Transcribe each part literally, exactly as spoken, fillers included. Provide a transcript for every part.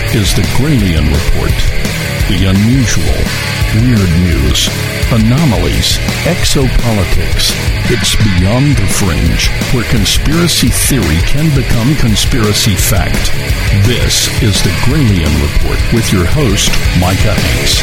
is the Gralien Report. The unusual, weird news, anomalies, exopolitics. It's beyond the fringe, where conspiracy theory can become conspiracy fact. This is the Gralien Report with your host, Micah Hanks.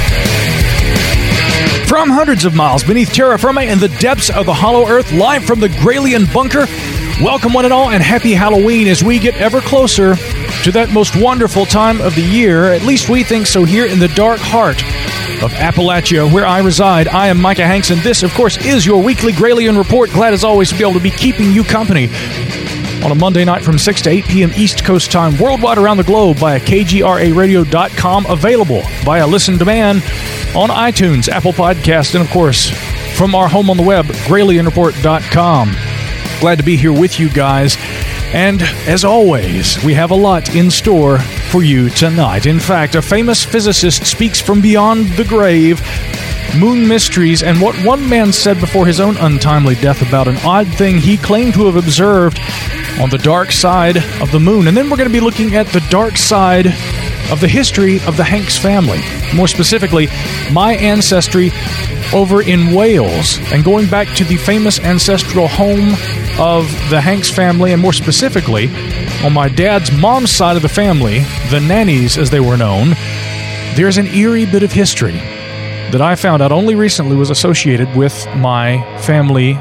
From hundreds of miles beneath terra firma in the depths of the hollow earth, live from the Gralien bunker, welcome one and all, and happy Halloween as we get ever closer to that most wonderful time of the year. At least we think so here in the dark heart of Appalachia, where I reside. I am Micah Hanks, and this, of course, is your weekly Gralien Report. Glad as always to be able to be keeping you company on a Monday night from six to eight p.m. East Coast time, worldwide around the globe via K G R A radio dot com, available via Listen Demand on iTunes, Apple Podcast, and of course, from our home on the web, Gralien Report dot com. Glad to be here with you guys. And as always, we have a lot in store for you tonight. In fact, a famous physicist speaks from beyond the grave, moon mysteries, and what one man said before his own untimely death about an odd thing he claimed to have observed on the dark side of the moon. And then we're going to be looking at the dark side of the history of the Hanks family. More specifically, my ancestry over in Wales, and going back to the famous ancestral home of the Hanks family, and more specifically, on my dad's mom's side of the family, the Nannies as they were known, there's an eerie bit of history that I found out only recently was associated with my family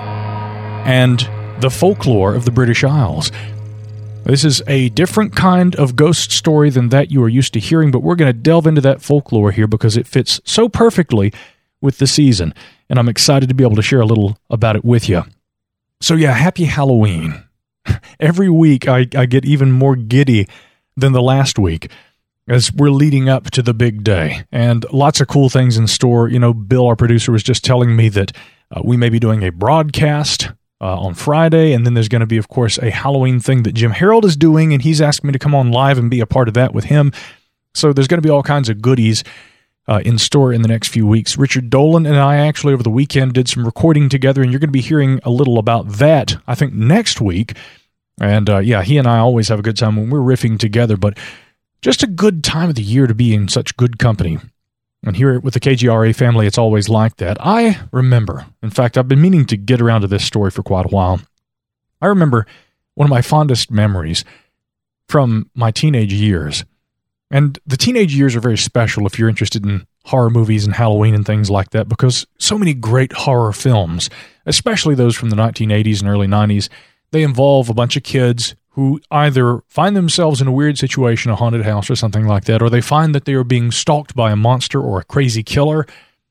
and the folklore of the British Isles. This is a different kind of ghost story than that you are used to hearing, but we're going to delve into that folklore here because it fits so perfectly with the season, and I'm excited to be able to share a little about it with you. So yeah, happy Halloween. Every week I, I get even more giddy than the last week as we're leading up to the big day, and lots of cool things in store. You know, Bill, our producer, was just telling me that uh, we may be doing a broadcast uh, on Friday, and then there's going to be, of course, a Halloween thing that Jim Harold is doing, and he's asked me to come on live and be a part of that with him. So there's going to be all kinds of goodies Uh, in store in the next few weeks. Richard Dolan and I actually over the weekend did some recording together, and you're going to be hearing a little about that, I think, next week. And uh, yeah, he and I always have a good time when we're riffing together, but just a good time of the year to be in such good company. And here with the K G R A family, it's always like that. I remember, in fact, I've been meaning to get around to this story for quite a while. I remember one of my fondest memories from my teenage years. And the teenage years are very special if you're interested in horror movies and Halloween and things like that, because so many great horror films, especially those from the nineteen eighties and early nineties, they involve a bunch of kids who either find themselves in a weird situation, a haunted house or something like that, or they find that they are being stalked by a monster or a crazy killer.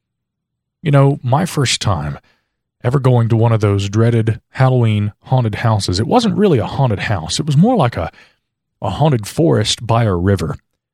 You know, my first time ever going to one of those dreaded Halloween haunted houses, it wasn't really a haunted house. It was more like a, a haunted forest by a river.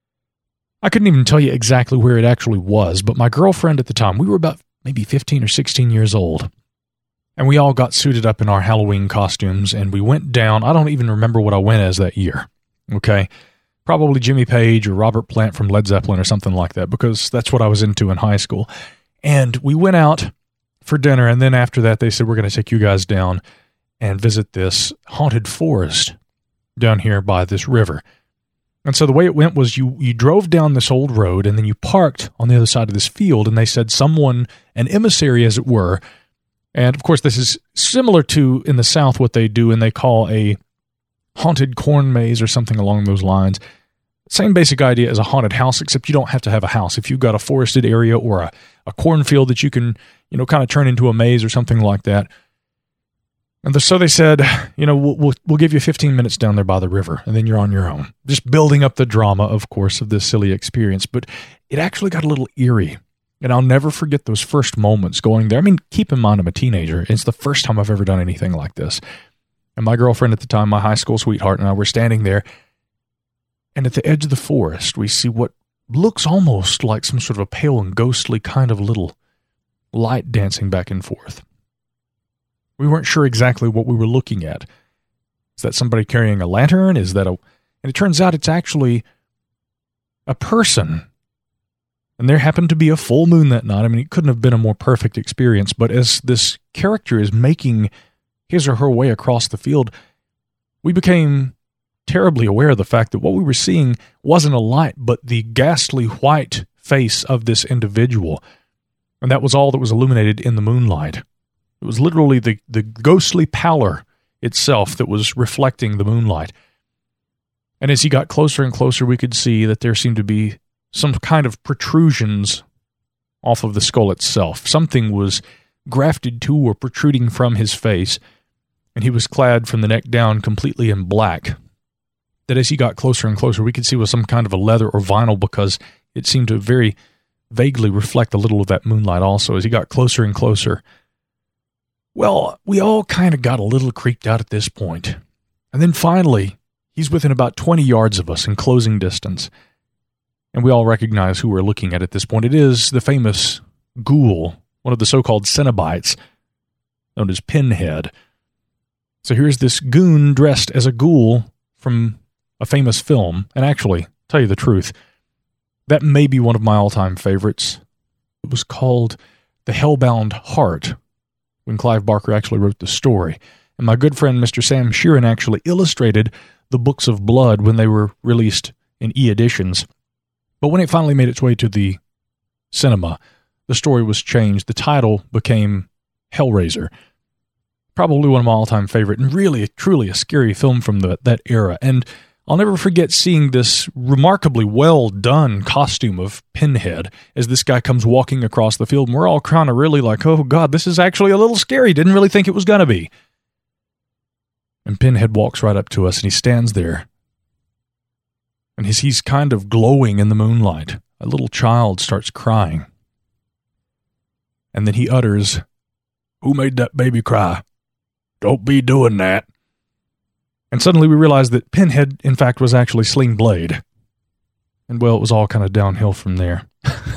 I couldn't even tell you exactly where it actually was, but my girlfriend at the time, we were about maybe fifteen or sixteen years old, and we all got suited up in our Halloween costumes, and we went down. I don't even remember what I went as that year, okay? Probably Jimmy Page or Robert Plant from Led Zeppelin or something like that, because that's what I was into in high school. And we went out for dinner, and then after that, they said, we're going to take you guys down and visit this haunted forest down here by this river. And so the way it went was you you drove down this old road, and then you parked on the other side of this field, and they said someone, an emissary as it were, and of course this is similar to in the South what they do, and they call a haunted corn maze or something along those lines. Same basic idea as a haunted house, except you don't have to have a house. If you've got a forested area or a, a cornfield that you can, you know, kind of turn into a maze or something like that. And the, so they said, you know, we'll, we'll we'll give you fifteen minutes down there by the river, and then you're on your own. Just building up the drama, of course, of this silly experience. But it actually got a little eerie, and I'll never forget those first moments going there. I mean, keep in mind I'm a teenager. It's the first time I've ever done anything like this. And my girlfriend at the time, my high school sweetheart, and I were standing there, and at the edge of the forest, we see what looks almost like some sort of a pale and ghostly kind of little light dancing back and forth. We weren't sure exactly what we were looking at. Is that somebody carrying a lantern? Is that a... And it turns out it's actually a person. And there happened to be a full moon that night. I mean, it couldn't have been a more perfect experience. But as this character is making his or her way across the field, we became terribly aware of the fact that what we were seeing wasn't a light, but the ghastly white face of this individual. And that was all that was illuminated in the moonlight. It was literally the, the ghostly pallor itself that was reflecting the moonlight. And as he got closer and closer, we could see that there seemed to be some kind of protrusions off of the skull itself. Something was grafted to or protruding from his face, and he was clad from the neck down completely in black. That as he got closer and closer, we could see was some kind of a leather or vinyl, because it seemed to very vaguely reflect a little of that moonlight also as he got closer and closer. Well, we all kind of got a little creeped out at this point. And then finally, he's within about twenty yards of us in closing distance. And we all recognize who we're looking at at this point. It is the famous ghoul, one of the so-called Cenobites, known as Pinhead. So here's this goon dressed as a ghoul from a famous film. And actually, tell you the truth, that may be one of my all-time favorites. It was called The Hellbound Heart, when Clive Barker actually wrote the story. And my good friend Mister Sam Sheeran actually illustrated the Books of Blood when they were released in e-editions. But when it finally made its way to the cinema, the story was changed. The title became Hellraiser. Probably one of my all-time favorite, and really, truly a scary film from the, that era. And I'll never forget seeing this remarkably well-done costume of Pinhead as this guy comes walking across the field. And we're all kind of really like, oh, God, this is actually a little scary. Didn't really think it was going to be. And Pinhead walks right up to us, and he stands there. And as he's kind of glowing in the moonlight, a little child starts crying. And then he utters, "Who made that baby cry? Don't be doing that." And suddenly we realized that Pinhead, in fact, was actually Sling Blade. And, well, it was all kind of downhill from there.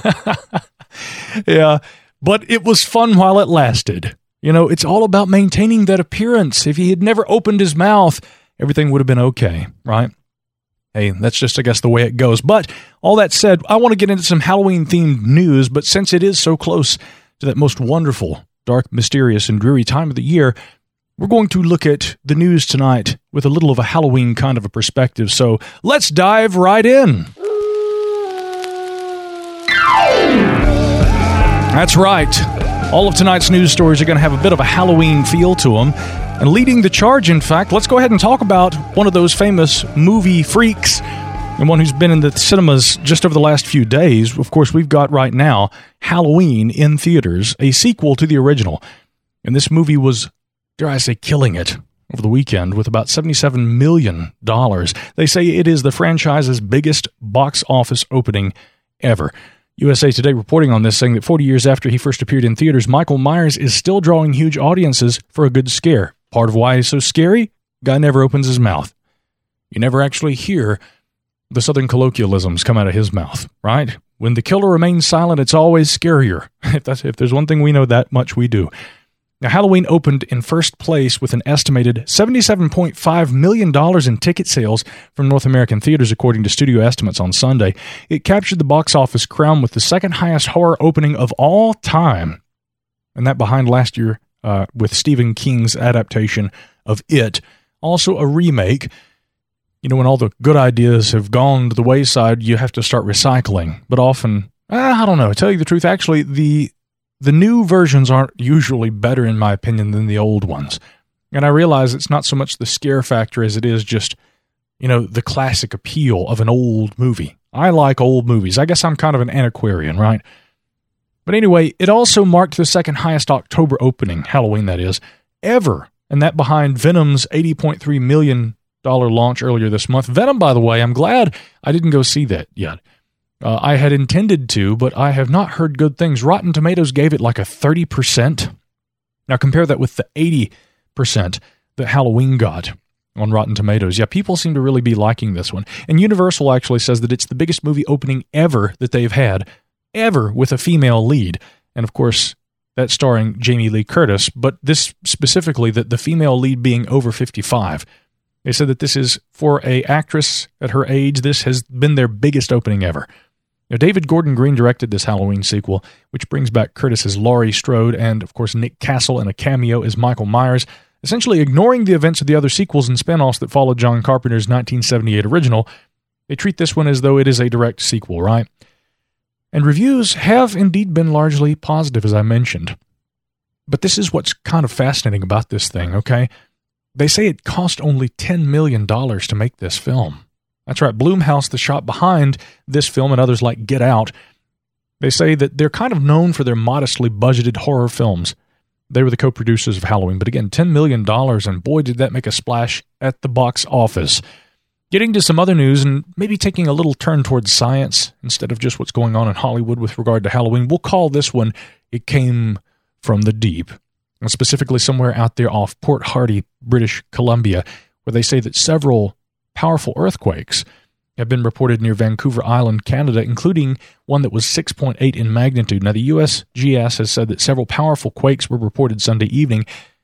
Yeah, but it was fun while it lasted. You know, it's all about maintaining that appearance. If he had never opened his mouth, everything would have been okay, right? Hey, that's just, I guess, the way it goes. But all that said, I want to get into some Halloween-themed news, but since it is so close to that most wonderful, dark, mysterious, and dreary time of the year, we're going to look at the news tonight with a little of a Halloween kind of a perspective. So let's dive right in. That's right. All of tonight's news stories are going to have a bit of a Halloween feel to them. And leading the charge, in fact, let's go ahead and talk about one of those famous movie freaks and one who's been in the cinemas just over the last few days. Of course, we've got right now Halloween in theaters, a sequel to the original. And this movie was, dare I say, killing it over the weekend with about seventy-seven million dollars. They say it is the franchise's biggest box office opening ever. U S A Today reporting on this, saying that forty years after he first appeared in theaters, Michael Myers is still drawing huge audiences for a good scare. Part of why he's so scary? Guy never opens his mouth. You never actually hear the Southern colloquialisms come out of his mouth, right? When the killer remains silent, it's always scarier. If, that's, if there's one thing we know, that much we do. Now, Halloween opened in first place with an estimated seventy-seven point five million dollars in ticket sales from North American theaters, according to studio estimates on Sunday. It captured the box office crown with the second highest horror opening of all time, and that behind last year uh, with Stephen King's adaptation of It, also a remake. You know, when all the good ideas have gone to the wayside, you have to start recycling. But often, I don't know, to tell you the truth, actually, the The new versions aren't usually better, in my opinion, than the old ones. And I realize it's not so much the scare factor as it is just, you know, the classic appeal of an old movie. I like old movies. I guess I'm kind of an antiquarian, right? But anyway, it also marked the second highest October opening, Halloween that is, ever. And that behind Venom's eighty point three million dollars launch earlier this month. Venom, by the way, I'm glad I didn't go see that yet. Uh, I had intended to, but I have not heard good things. Rotten Tomatoes gave it like a thirty percent. Now compare that with the eighty percent that Halloween got on Rotten Tomatoes. Yeah, people seem to really be liking this one. And Universal actually says that it's the biggest movie opening ever that they've had, ever with a female lead. And of course, that's starring Jamie Lee Curtis, but this specifically, that the female lead being over fifty-five. They said that this is, for a actress at her age, this has been their biggest opening ever. Now, David Gordon Green directed this Halloween sequel, which brings back Curtis as Laurie Strode and, of course, Nick Castle in a cameo as Michael Myers. essentially ignoring the events of the other sequels and spin-offs that followed John Carpenter's nineteen seventy-eight original. They treat this one as though it is a direct sequel, right? And reviews have indeed been largely positive, as I mentioned. But this is what's kind of fascinating about this thing, okay? They say it cost only ten million dollars to make this film. That's right, Blumhouse, the shop behind this film and others like Get Out, they say that they're kind of known for their modestly budgeted horror films. They were the co-producers of Halloween, but again, ten million dollars, and boy, did that make a splash at the box office. Getting to some other news, and maybe taking a little turn towards science, instead of just what's going on in Hollywood with regard to Halloween, we'll call this one, It Came from the Deep, and specifically somewhere out there off Port Hardy, British Columbia, where they say that several powerful earthquakes have been reported near Vancouver Island, Canada, including one that was six point eight in magnitude. Now, the U S G S has said that several powerful quakes were reported Sunday evening,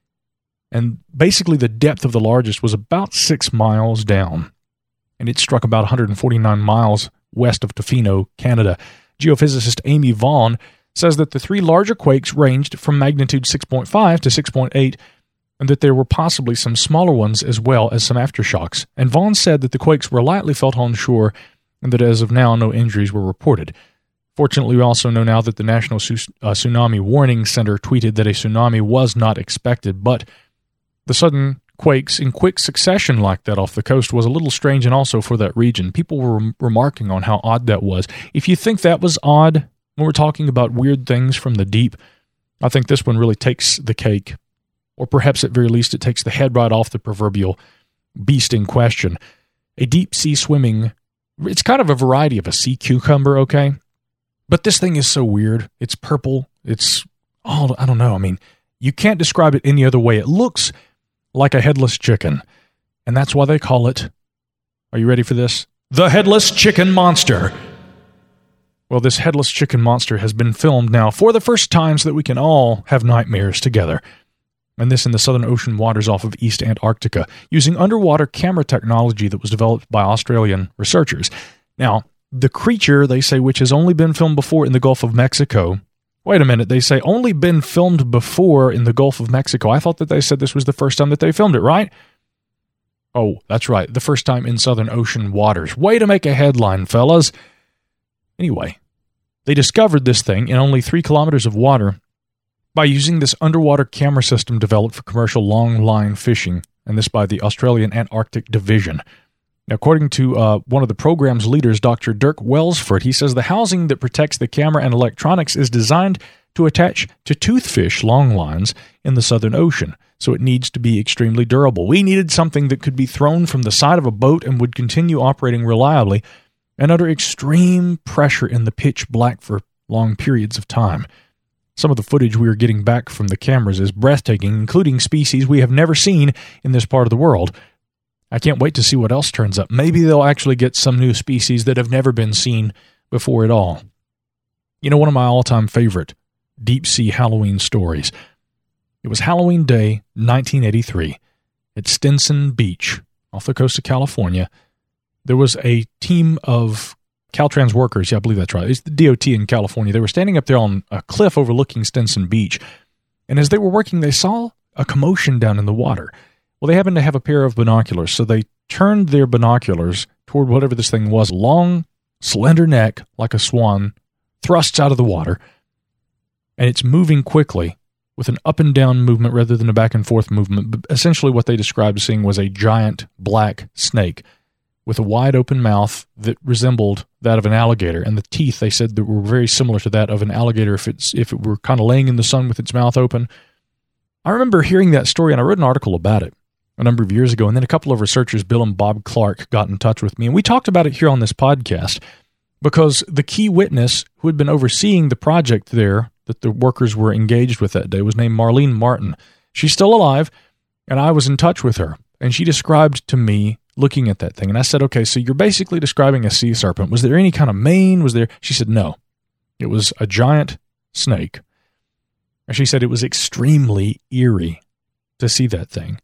and basically the depth of the largest was about six miles down, and it struck about one hundred forty-nine miles west of Tofino, Canada. Geophysicist Amy Vaughn says that the three larger quakes ranged from magnitude six point five to six point eight, and that there were possibly some smaller ones as well as some aftershocks. And Vaughn said that the quakes were lightly felt on shore and that as of now, no injuries were reported. Fortunately, we also know now that the National Tsunami Warning Center tweeted that a tsunami was not expected, but the sudden quakes in quick succession like that off the coast was a little strange, and also for that region. People were rem- remarking on how odd that was. If you think that was odd when we're talking about weird things from the deep, I think this one really takes the cake. Or perhaps at very least it takes the head right off the proverbial beast in question. A deep-sea swimming, it's kind of a variety of a sea cucumber, okay? But this thing is so weird. It's purple. It's, oh, I don't know. I mean, you can't describe it any other way. It looks like a headless chicken. And that's why they call it, are you ready for this? The Headless Chicken Monster. Well, this headless chicken monster has been filmed now for the first time so that we can all have nightmares together. And this in the Southern Ocean waters off of East Antarctica, using underwater camera technology that was developed by Australian researchers. Now, the creature, they say, which has only been filmed before in the Gulf of Mexico. Wait a minute, they say only been filmed before in the Gulf of Mexico. I thought that they said this was the first time that they filmed it, right? Oh, that's right, the first time in Southern Ocean waters. Way to make a headline, fellas. Anyway, they discovered this thing in only three kilometers of water by using this underwater camera system developed for commercial long-line fishing, and this by the Australian Antarctic Division. Now, according to uh, one of the program's leaders, Doctor Dirk Welsford, he says the housing that protects the camera and electronics is designed to attach to toothfish long lines in the Southern Ocean, so it needs to be extremely durable. We needed something that could be thrown from the side of a boat and would continue operating reliably and under extreme pressure in the pitch black for long periods of time. Some of the footage we are getting back from the cameras is breathtaking, including species we have never seen in this part of the world. I can't wait to see what else turns up. Maybe they'll actually get some new species that have never been seen before at all. You know, one of my all-time favorite deep-sea Halloween stories. It was Halloween Day, nineteen eighty-three, at Stinson Beach, off the coast of California. There was a team of Caltrans workers, yeah, I believe that's right. It's the D O T in California. They were standing up there on a cliff overlooking Stinson Beach, and as they were working, they saw a commotion down in the water. Well, they happened to have a pair of binoculars, so they turned their binoculars toward whatever this thing was. Long, slender neck, like a swan, thrusts out of the water, and it's moving quickly with an up and down movement rather than a back and forth movement. But essentially what they described seeing was a giant black snake with a wide open mouth that resembled that of an alligator, and the teeth, they said, that were very similar to that of an alligator if it's if it were kind of laying in the sun with its mouth open. I remember hearing that story, and I wrote an article about it a number of years ago, and then a couple of researchers, Bill and Bob Clark, got in touch with me, and we talked about it here on this podcast, because the key witness who had been overseeing the project there that the workers were engaged with that day was named Marlene Martin. She's still alive, and I was in touch with her, and she described to me looking at that thing. And I said, okay, so you're basically describing a sea serpent. Was there any kind of mane? Was there? She said, no. It was a giant snake. And she said it was extremely eerie to see that thing.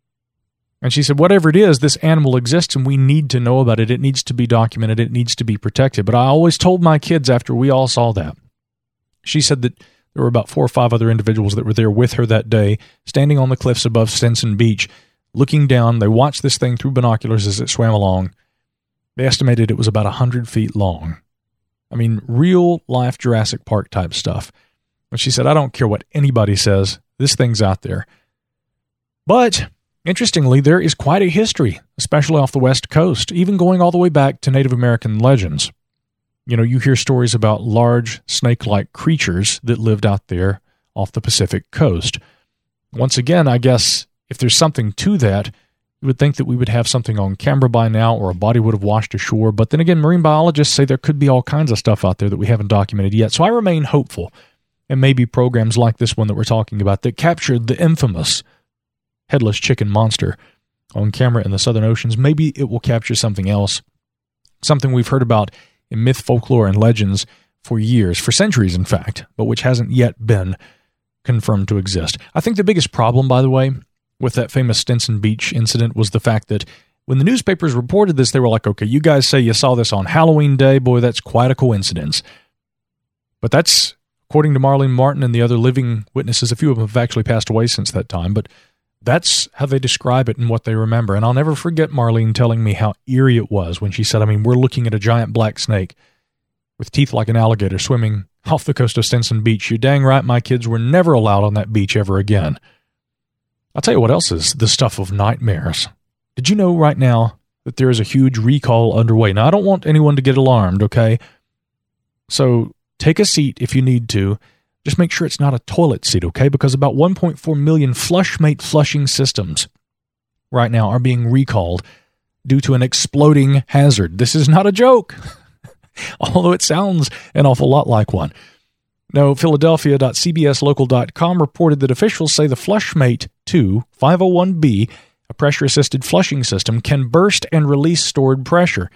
And she said, whatever it is, this animal exists and we need to know about it. It needs to be documented. It needs to be protected. But I always told my kids after we all saw that, she said that There were about four or five other individuals that were there with her that day, standing on the cliffs above Stinson Beach, looking down. They watched this thing through binoculars as it swam along. They estimated it was about one hundred feet long. I mean, real-life Jurassic Park type stuff. And she said, I don't care what anybody says. This thing's out there. But, interestingly, there is quite a history, especially off the West Coast, even going all the way back to Native American legends. You know, you hear stories about large snake-like creatures that lived out there off the Pacific coast. Once again, I guess if there's something to that, you would think that we would have something on camera by now, or a body would have washed ashore. But then again, marine biologists say there could be all kinds of stuff out there that we haven't documented yet. So I remain hopeful. And maybe programs like this one that we're talking about that captured the infamous headless chicken monster on camera in the Southern Oceans, maybe it will capture something else. Something we've heard about in myth, folklore, and legends for years, for centuries in fact, but which hasn't yet been confirmed to exist. I think the biggest problem, by the way, with that famous Stinson Beach incident was the fact that when the newspapers reported this, they were like, okay, you guys say you saw this on Halloween Day. Boy, that's quite a coincidence. But that's, according to Marlene Martin and the other living witnesses, a few of them have actually passed away since that time, but that's how they describe it and what they remember. And I'll never forget Marlene telling me how eerie it was when she said, I mean, we're looking at a giant black snake with teeth like an alligator swimming off the coast of Stinson Beach. You're dang right my kids were never allowed on that beach ever again. I'll tell you what else is the stuff of nightmares. Did you know right now that there is a huge recall underway? Now, I don't want anyone to get alarmed, okay? So take a seat if you need to. Just make sure it's not a toilet seat, okay? Because about one point four million FlushMate flushing systems right now are being recalled due to an exploding hazard. This is not a joke, although it sounds an awful lot like one. No, Philadelphia dot C B S local dot com reported that officials say the FlushMate two five oh one B, a pressure-assisted flushing system, can burst and release stored pressure.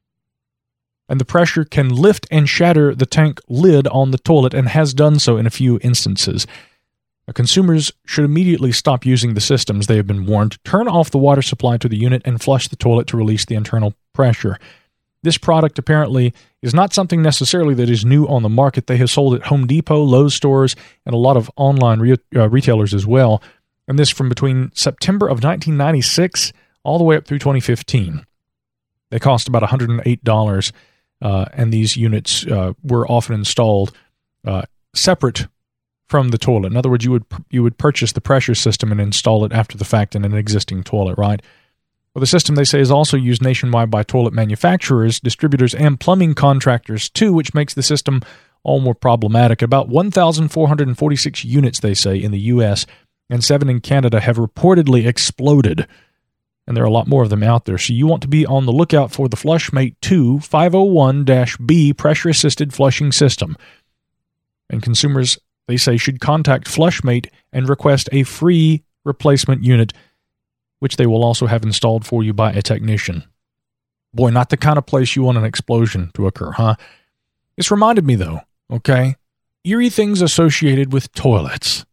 And the pressure can lift and shatter the tank lid on the toilet and has done so in a few instances. Now, consumers should immediately stop using the systems, they have been warned. Turn off the water supply to the unit and flush the toilet to release the internal pressure. This product apparently is not something necessarily that is new on the market. They have sold at Home Depot, Lowe's stores, and a lot of online re- uh, retailers as well. And this from between September of nineteen ninety-six all the way up through twenty fifteen. They cost about one hundred eight dollars. Uh, and these units uh, were often installed uh, separate from the toilet. In other words, you would you would purchase the pressure system and install it after the fact in an existing toilet, right? Well, the system, they say, is also used nationwide by toilet manufacturers, distributors, and plumbing contractors, too, which makes the system all more problematic. About one thousand four hundred forty-six units, they say, in the U S, and seven in Canada have reportedly exploded. And there are a lot more of them out there. So you want to be on the lookout for the FlushMate two five oh one B pressure-assisted flushing system. And consumers, they say, should contact FlushMate and request a free replacement unit, which they will also have installed for you by a technician. Boy, not the kind of place you want an explosion to occur, huh? This reminded me, though, okay? Eerie things associated with toilets.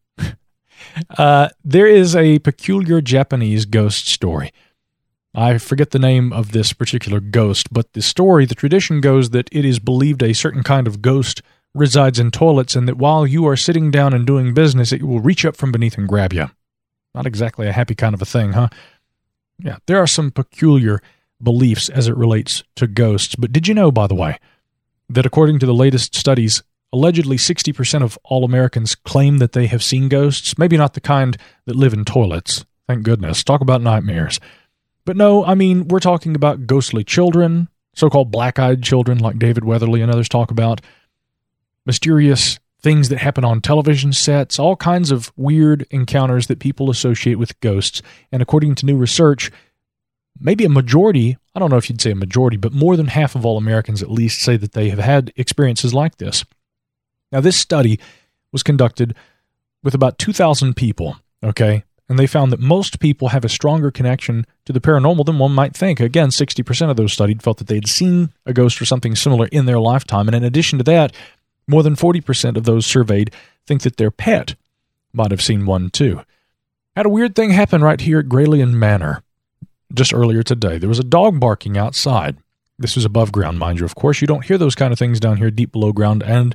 Uh, there is a peculiar Japanese ghost story. I forget the name of this particular ghost, but the story, the tradition goes that it is believed a certain kind of ghost resides in toilets and that while you are sitting down and doing business, it will reach up from beneath and grab you. Not exactly a happy kind of a thing, huh? Yeah, there are some peculiar beliefs as it relates to ghosts. But did you know, by the way, that according to the latest studies, allegedly sixty percent of all Americans claim that they have seen ghosts? Maybe not the kind that live in toilets. Thank goodness. Talk about nightmares. But no, I mean, we're talking about ghostly children, so-called black-eyed children like David Weatherly and others talk about, mysterious things that happen on television sets, all kinds of weird encounters that people associate with ghosts. And according to new research, maybe a majority, I don't know if you'd say a majority, but more than half of all Americans at least say that they have had experiences like this. Now, this study was conducted with about two thousand people, okay? And they found that most people have a stronger connection to the paranormal than one might think. Again, sixty percent of those studied felt that they had seen a ghost or something similar in their lifetime. And in addition to that, more than forty percent of those surveyed think that their pet might have seen one too. Had a weird thing happen right here at Graylian Manor just earlier today. There was a dog barking outside. This was above ground, mind you. Of course, you don't hear those kind of things down here deep below ground. And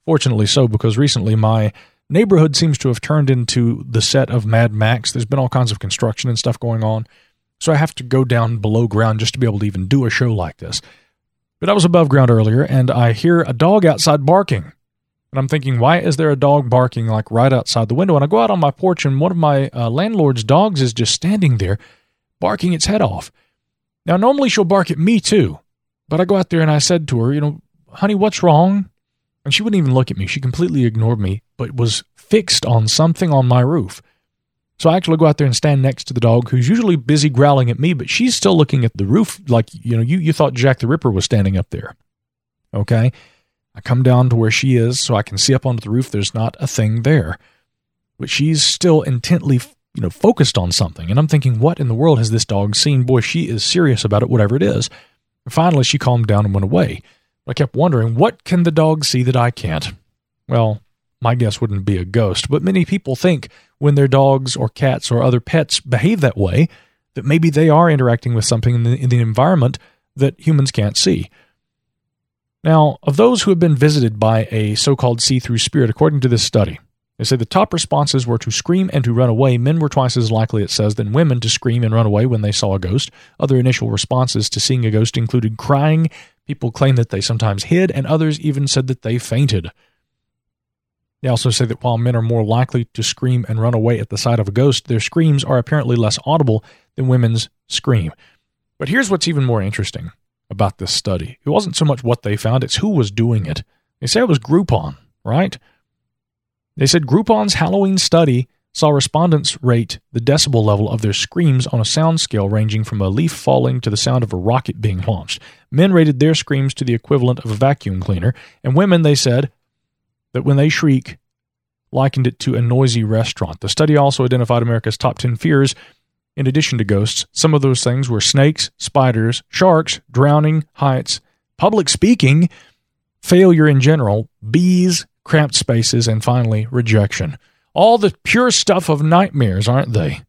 Fortunately so, because recently my neighborhood seems to have turned into the set of Mad Max. There's been all kinds of construction and stuff going on, so I have to go down below ground just to be able to even do a show like this. But I was above ground earlier, and I hear a dog outside barking. And I'm thinking, why is there a dog barking like right outside the window? And I go out on my porch, and one of my uh, landlord's dogs is just standing there barking its head off. Now, normally she'll bark at me too, but I go out there and I said to her, you know, honey, what's wrong? And she wouldn't even look at me. She completely ignored me, but was fixed on something on my roof. So I actually go out there and stand next to the dog, who's usually busy growling at me, but she's still looking at the roof like, you know, you, you thought Jack the Ripper was standing up there. Okay? I come down to where she is so I can see up onto the roof. There's not a thing there. But she's still intently, you know, focused on something. And I'm thinking, what in the world has this dog seen? Boy, she is serious about it, whatever it is. And finally, she calmed down and went away. I kept wondering, what can the dog see that I can't? Well, my guess wouldn't be a ghost, but many people think when their dogs or cats or other pets behave that way, that maybe they are interacting with something in the, in the environment that humans can't see. Now, of those who have been visited by a so-called see-through spirit, according to this study, they say the top responses were to scream and to run away. Men were twice as likely, it says, than women to scream and run away when they saw a ghost. Other initial responses to seeing a ghost included crying. People claim that they sometimes hid, and others even said that they fainted. They also say that while men are more likely to scream and run away at the sight of a ghost, their screams are apparently less audible than women's scream. But here's what's even more interesting about this study. It wasn't so much what they found, it's who was doing it. They say it was Groupon, right? They said Groupon's Halloween study saw respondents rate the decibel level of their screams on a sound scale ranging from a leaf falling to the sound of a rocket being launched. Men rated their screams to the equivalent of a vacuum cleaner, and women, they said, that when they shriek, likened it to a noisy restaurant. The study also identified America's top ten fears. In addition to ghosts, some of those things were snakes, spiders, sharks, drowning, heights, public speaking, failure in general, bees, cramped spaces, and finally, rejection. All the pure stuff of nightmares, aren't they?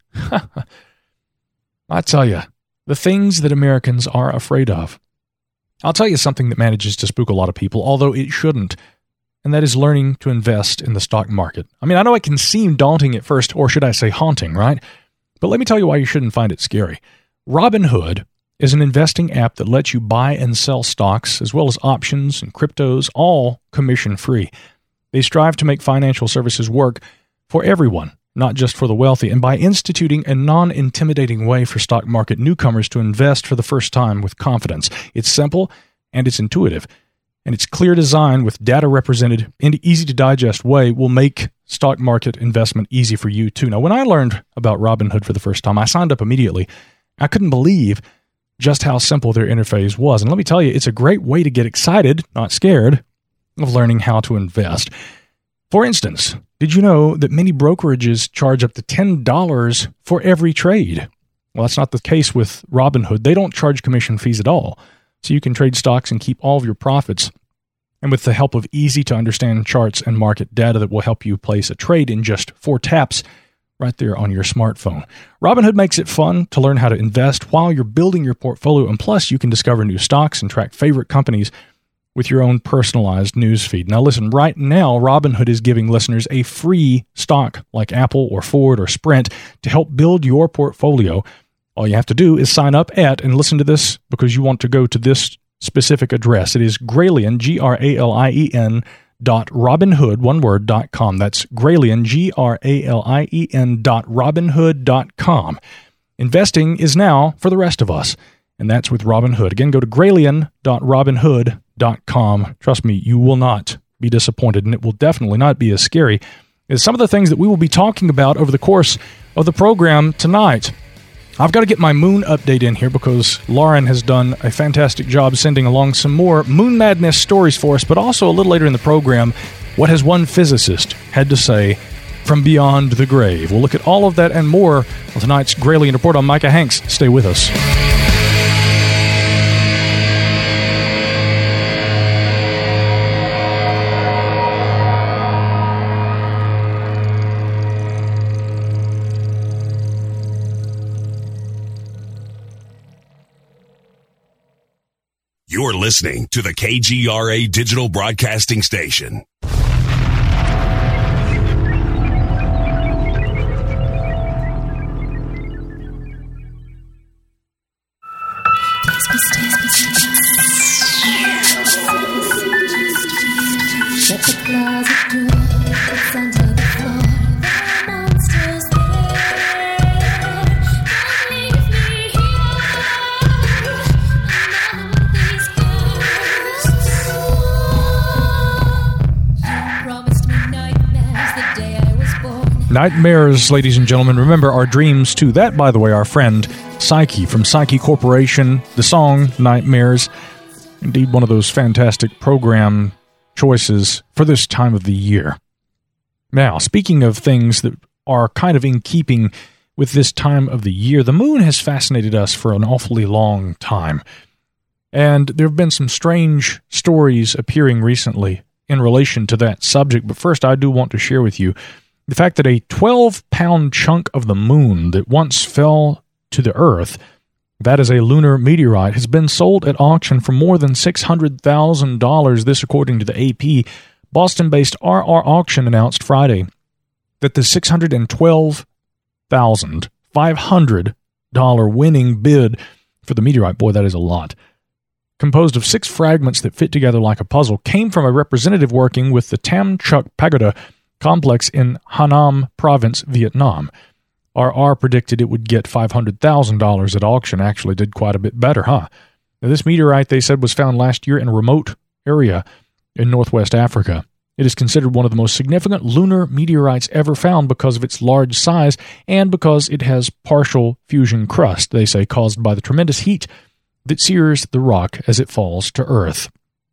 I tell you, the things that Americans are afraid of. I'll tell you something that manages to spook a lot of people, although it shouldn't, and that is learning to invest in the stock market. I mean, I know it can seem daunting at first, or should I say haunting, right? But let me tell you why you shouldn't find it scary. Robinhood is an investing app that lets you buy and sell stocks, as well as options and cryptos, all commission-free. They strive to make financial services work for everyone, not just for the wealthy, and by instituting a non-intimidating way for stock market newcomers to invest for the first time with confidence. It's simple and it's intuitive, and its clear design with data represented in an easy-to-digest way will make stock market investment easy for you too. Now, when I learned about Robinhood for the first time, I signed up immediately. I couldn't believe just how simple their interface was. And let me tell you, it's a great way to get excited, not scared, of learning how to invest. For instance, did you know that many brokerages charge up to ten dollars for every trade? Well, that's not the case with Robinhood. They don't charge commission fees at all. So you can trade stocks and keep all of your profits. And with the help of easy-to-understand charts and market data that will help you place a trade in just four taps right there on your smartphone. Robinhood makes it fun to learn how to invest while you're building your portfolio, and plus you can discover new stocks and track favorite companies with your own personalized news feed. Now listen, right now, Robinhood is giving listeners a free stock like Apple or Ford or Sprint to help build your portfolio. All you have to do is sign up at, and listen to this because you want to go to this specific address. It is Gralien, G R A L I E N, dot Robinhood, one word, dot com. That's Gralien, G R A L I E N, dot Robinhood, dot com. Investing is now for the rest of us, and that's with Robinhood. Again, go to Gralien, dot Robinhood, dot com. Trust me, you will not be disappointed, and it will definitely not be as scary as some of the things that we will be talking about over the course of the program tonight. I've got to get my moon update in here because Lauren has done a fantastic job sending along some more Moon Madness stories for us, but also a little later in the program, what has one physicist had to say from beyond the grave? We'll look at all of that and more on tonight's Gralien Report. I'm Micah Hanks. Stay with us. You're listening to the K G R A Digital Broadcasting Station. Nightmares, ladies and gentlemen. Remember, our dreams, too. That, by the way, our friend Psyche from Psyche Corporation. The song, Nightmares. Indeed, one of those fantastic program choices for this time of the year. Now, speaking of things that are kind of in keeping with this time of the year, the moon has fascinated us for an awfully long time. And there have been some strange stories appearing recently in relation to that subject. But first, I do want to share with you the fact that a twelve-pound chunk of the moon that once fell to the Earth, that is a lunar meteorite, has been sold at auction for more than six hundred thousand dollars, this according to the A P. Boston-based R R Auction announced Friday that the six hundred twelve thousand five hundred dollars winning bid for the meteorite, boy, that is a lot, composed of six fragments that fit together like a puzzle, came from a representative working with the Tam Chuk Pagoda complex in Hanam Province, Vietnam. R R predicted it would get five hundred thousand dollars at auction. Actually did quite a bit better, huh? Now, this meteorite, they said, was found last year in a remote area in northwest Africa. It is considered one of the most significant lunar meteorites ever found because of its large size and because it has partial fusion crust, they say, caused by the tremendous heat that sears the rock as it falls to Earth.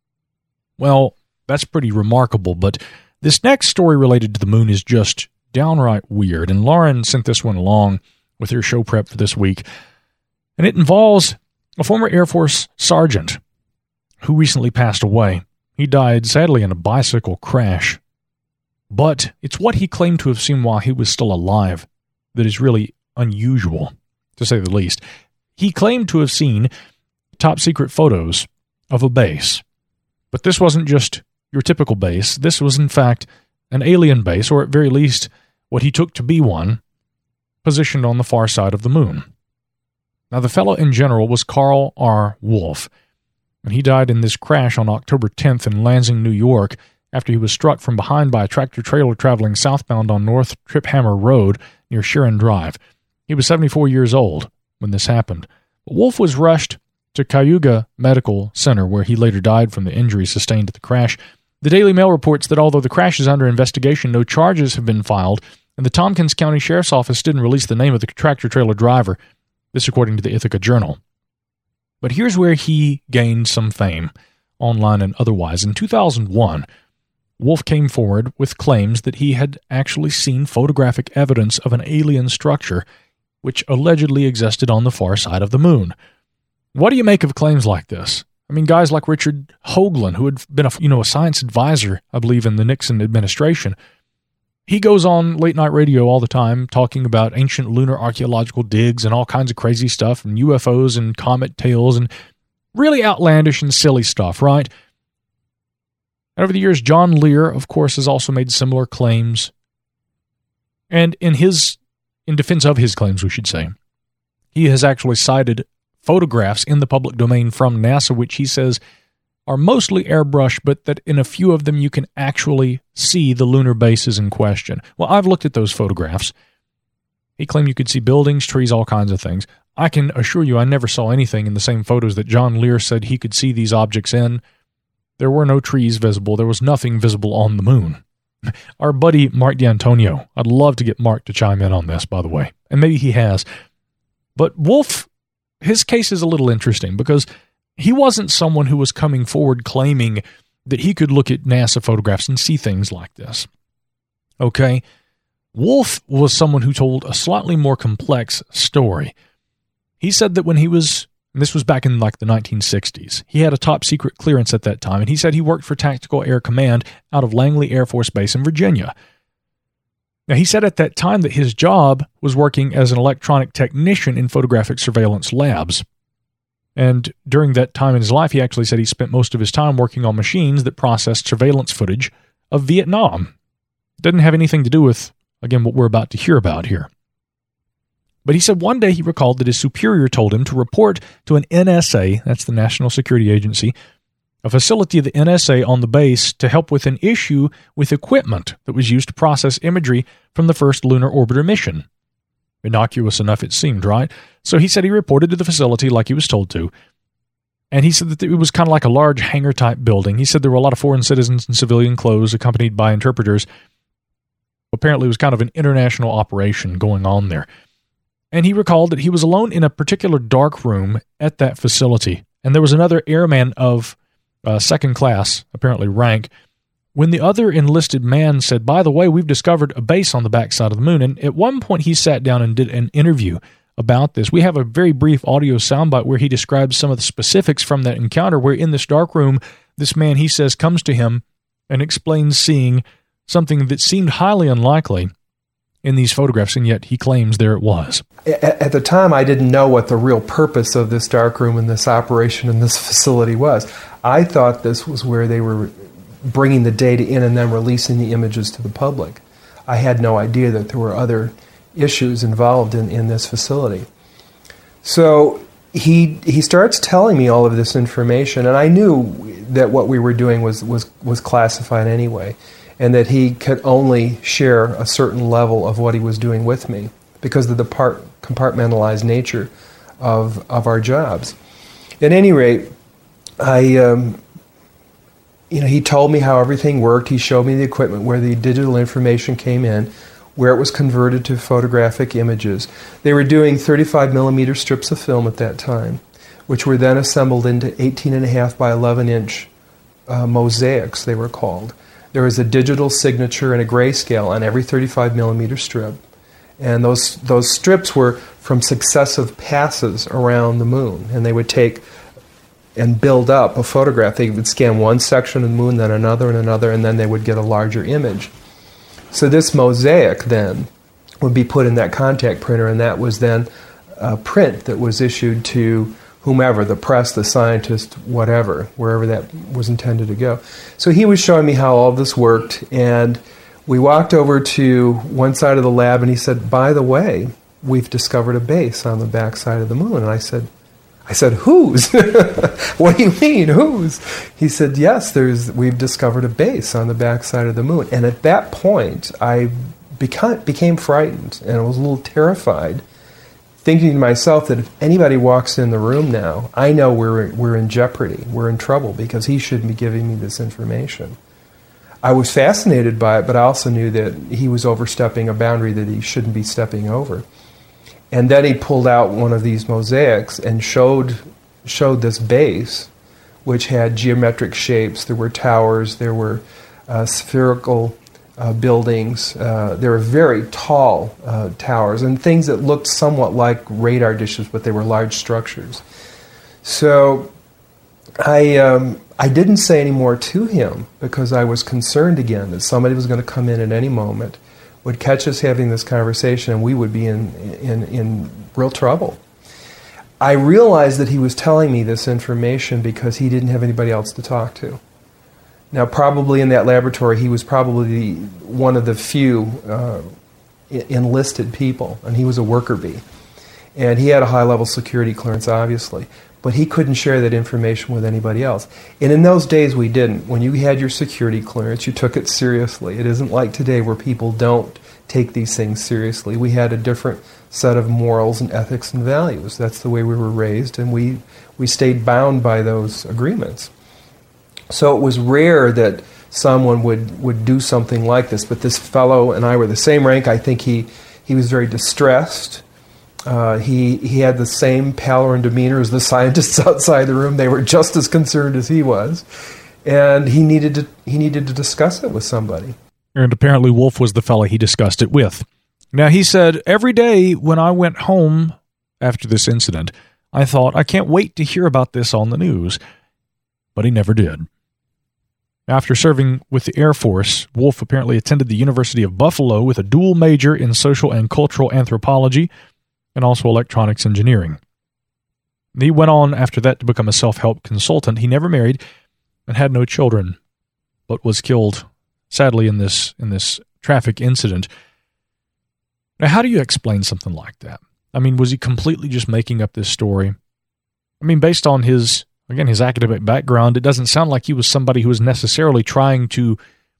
Well, that's pretty remarkable, but this next story related to the moon is just downright weird, and Lauren sent this one along with her show prep for this week, and it involves a former Air Force sergeant who recently passed away. He died, sadly, in a bicycle crash, but it's what he claimed to have seen while he was still alive that is really unusual, to say the least. He claimed to have seen top-secret photos of a base, but this wasn't just your typical base. This was, in fact, an alien base, or at very least, what he took to be one, positioned on the far side of the moon. Now, the fellow in general was Carl R. Wolf, and he died in this crash on October tenth in Lansing, New York, after he was struck from behind by a tractor-trailer traveling southbound on North Triphammer Road near Sharon Drive. He was seventy-four years old when this happened. Wolf was rushed to Cayuga Medical Center, where he later died from the injuries sustained at the crash. The Daily Mail reports that although the crash is under investigation, no charges have been filed, and the Tompkins County Sheriff's Office didn't release the name of the tractor-trailer driver, this according to the Ithaca Journal. But here's where he gained some fame, online and otherwise. In two thousand one, Wolf came forward with claims that he had actually seen photographic evidence of an alien structure which allegedly existed on the far side of the moon. What do you make of claims like this? I mean, guys like Richard Hoagland, who had been a, you know, a science advisor, I believe, in the Nixon administration, he goes on late-night radio all the time talking about ancient lunar archaeological digs and all kinds of crazy stuff and U F Os and comet tails and really outlandish and silly stuff, right? And over the years, John Lear, of course, has also made similar claims. And in his, in defense of his claims, we should say, he has actually cited photographs in the public domain from NASA, which he says are mostly airbrushed, but that in a few of them you can actually see the lunar bases in question. Well, I've looked at those photographs. He claimed you could see buildings, trees, all kinds of things. I can assure you I never saw anything in the same photos that John Lear said he could see these objects in. There were no trees visible. There was nothing visible on the moon. Our buddy Mark D'Antonio, I'd love to get Mark to chime in on this, by the way, and maybe he has. But Wolf, his case is a little interesting because he wasn't someone who was coming forward claiming that he could look at NASA photographs and see things like this. Okay? Wolf was someone who told a slightly more complex story. He said that when he was, and this was back in like the nineteen sixties, he had a top secret clearance at that time, and he said he worked for Tactical Air Command out of Langley Air Force Base in Virginia. Now, he said at that time that his job was working as an electronic technician in photographic surveillance labs. And during that time in his life, he actually said he spent most of his time working on machines that processed surveillance footage of Vietnam. It didn't have anything to do with, again, what we're about to hear about here. But he said one day he recalled that his superior told him to report to an N S A, that's the National Security Agency, a facility of the N S A on the base to help with an issue with equipment that was used to process imagery from the first lunar orbiter mission. Innocuous enough it seemed, right? So he said he reported to the facility like he was told to, and he said that it was kind of like a large hangar-type building. He said there were a lot of foreign citizens in civilian clothes accompanied by interpreters. Apparently it was kind of an international operation going on there. And he recalled that he was alone in a particular dark room at that facility, and there was another airman of uh, second class, apparently rank, when the other enlisted man said, by the way, we've discovered a base on the backside of the moon. And at one point he sat down and did an interview about this. We have a very brief audio soundbite where he describes some of the specifics from that encounter, where in this dark room, this man, he says, comes to him and explains seeing something that seemed highly unlikely in these photographs, and yet he claims there it was. At the time, I didn't know what the real purpose of this dark room and this operation and this facility was. I thought this was where they were bringing the data in and then releasing the images to the public. I had no idea that there were other issues involved in, in this facility. So he he starts telling me all of this information, and I knew that what we were doing was, was, was classified anyway, and that he could only share a certain level of what he was doing with me because of the part, compartmentalized nature of, of our jobs. At any rate, I... Um, You know, he told me how everything worked. He showed me the equipment where the digital information came in, where it was converted to photographic images. They were doing thirty-five millimeter strips of film at that time, which were then assembled into eighteen and a half by eleven inch uh, mosaics, they were called. There was a digital signature and a grayscale on every thirty-five millimeter strip. And those, those strips were from successive passes around the moon, and they would take and build up a photograph. They would scan one section of the moon, then another and another, and then they would get a larger image. So this mosaic then would be put in that contact printer, and that was then a print that was issued to whomever, the press, the scientist, whatever, wherever that was intended to go. So he was showing me how all this worked, and we walked over to one side of the lab, and he said, by the way, we've discovered a base on the backside of the moon. And I said, I said, whose? What do you mean, whose? He said, yes, there's. We've discovered a base on the backside of the moon. And at that point, I beca- became frightened, and I was a little terrified, thinking to myself that if anybody walks in the room now, I know we're we're in jeopardy, we're in trouble, because he shouldn't be giving me this information. I was fascinated by it, but I also knew that he was overstepping a boundary that he shouldn't be stepping over. And then he pulled out one of these mosaics and showed showed this base, which had geometric shapes. There were towers, there were uh, spherical uh, buildings, uh, there were very tall uh, towers, and things that looked somewhat like radar dishes, but they were large structures. So I um, I didn't say any more to him because I was concerned again that somebody was going to come in at any moment, would catch us having this conversation, and we would be in, in, in real trouble. I realized that he was telling me this information because he didn't have anybody else to talk to. Now, probably in that laboratory, he was probably one of the few uh, enlisted people, and he was a worker bee. And he had a high-level security clearance, obviously, but he couldn't share that information with anybody else. And in those days, we didn't. When you had your security clearance, you took it seriously. It isn't like today where people don't take these things seriously. We had a different set of morals and ethics and values. That's the way we were raised, and we, we stayed bound by those agreements. So it was rare that someone would, would do something like this, but this fellow and I were the same rank. I think he, he was very distressed. Uh, he he had the same pallor and demeanor as the scientists outside the room. They were just as concerned as he was, and he needed to he needed to discuss it with somebody. And apparently Wolf was the fellow he discussed it with. Now, he said, every day when I went home after this incident, I thought, I can't wait to hear about this on the news. But he never did. After serving with the Air Force, Wolf apparently attended the University of Buffalo with a dual major in social and cultural anthropology and also electronics engineering. He went on after that to become a self-help consultant. He never married and had no children, but was killed, sadly, in this in this traffic incident. Now, how do you explain something like that? I mean, was he completely just making up this story? I mean, based on his again, his academic background, it doesn't sound like he was somebody who was necessarily trying to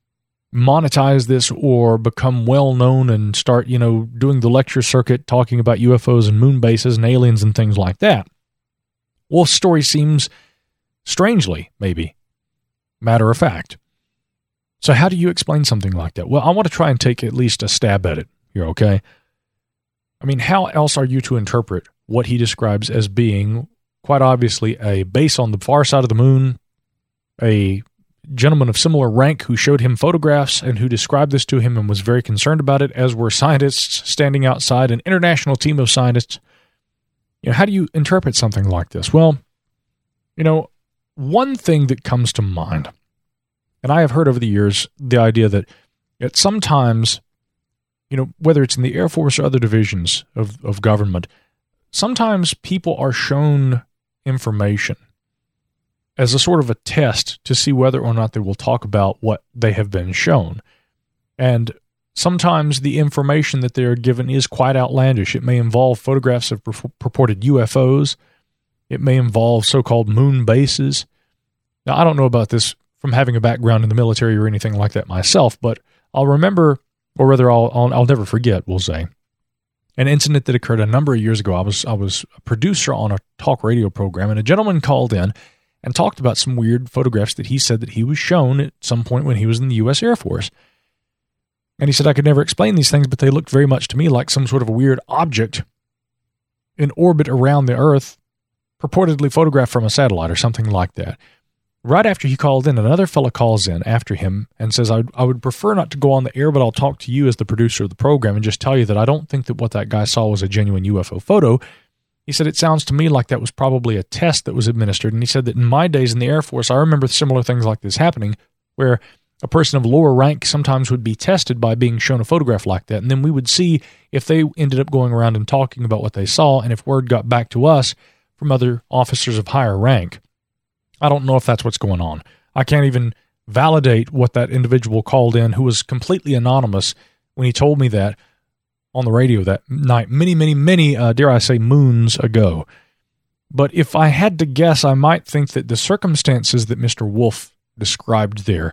monetize this or become well known and start, you know, doing the lecture circuit talking about U F Os and moon bases and aliens and things like that. Wolf's story seems strangely, maybe, matter of fact. So how do you explain something like that? Well, I want to try and take at least a stab at it here, okay? I mean, how else are you to interpret what he describes as being, quite obviously, a base on the far side of the moon, a gentleman of similar rank who showed him photographs and who described this to him and was very concerned about it, as were scientists standing outside, an international team of scientists. You know, how do you interpret something like this? Well, you know, one thing that comes to mind, and I have heard over the years the idea that at sometimes, you know, whether it's in the Air Force or other divisions of, of government, sometimes people are shown information as a sort of a test to see whether or not they will talk about what they have been shown. And sometimes the information that they are given is quite outlandish. It may involve photographs of pur- purported U F Os. It may involve so-called moon bases. Now, I don't know about this from having a background in the military or anything like that myself, but I'll remember, or rather I'll, I'll, I'll never forget, we'll say, an incident that occurred a number of years ago. I was, I was a producer on a talk radio program, and a gentleman called in and talked about some weird photographs that he said that he was shown at some point when he was in the U S Air Force. And he said, I could never explain these things, but they looked very much to me like some sort of a weird object in orbit around the Earth, purportedly photographed from a satellite or something like that. Right after he called in, another fellow calls in after him and says, I, I would prefer not to go on the air, but I'll talk to you as the producer of the program and just tell you that I don't think that what that guy saw was a genuine U F O photo. He said, it sounds to me like that was probably a test that was administered. And he said that in my days in the Air Force, I remember similar things like this happening, where a person of lower rank sometimes would be tested by being shown a photograph like that. And then we would see if they ended up going around and talking about what they saw, and if word got back to us from other officers of higher rank. I don't know if that's what's going on. I can't even validate what that individual called in, who was completely anonymous, when he told me that on the radio that night, many, many, many, uh, dare I say, moons ago. But if I had to guess, I might think that the circumstances that Mister Wolf described there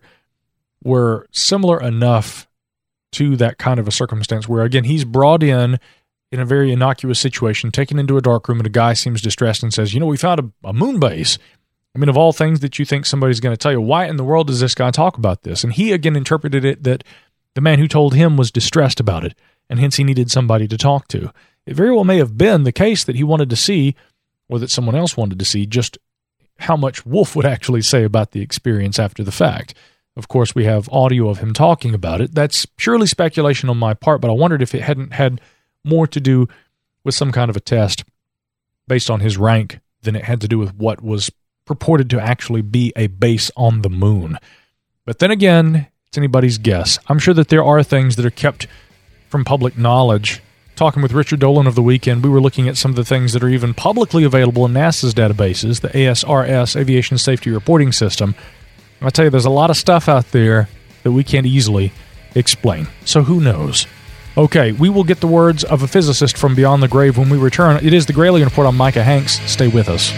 were similar enough to that kind of a circumstance where, again, he's brought in in a very innocuous situation, taken into a dark room, and a guy seems distressed and says, you know, we found a, a moon base. I mean, of all things that you think somebody's going to tell you, why in the world does this guy talk about this? And he, again, interpreted it that the man who told him was distressed about it, and hence he needed somebody to talk to. It very well may have been the case that he wanted to see, or that someone else wanted to see, just how much Wolf would actually say about the experience after the fact. Of course, we have audio of him talking about it. That's purely speculation on my part, but I wondered if it hadn't had more to do with some kind of a test based on his rank than it had to do with what was purported to actually be a base on the moon. But then again, it's anybody's guess. I'm sure that there are things that are kept from public knowledge. Talking with Richard Dolan of The Weekend, we were looking at some of the things that are even publicly available in NASA's databases, the A S R S, Aviation Safety Reporting System. I tell you, there's a lot of stuff out there that we can't easily explain. So who knows? Okay, we will get the words of a physicist from beyond the grave when we return. It is the Gralien Report. I'm Micah Hanks. Stay with us.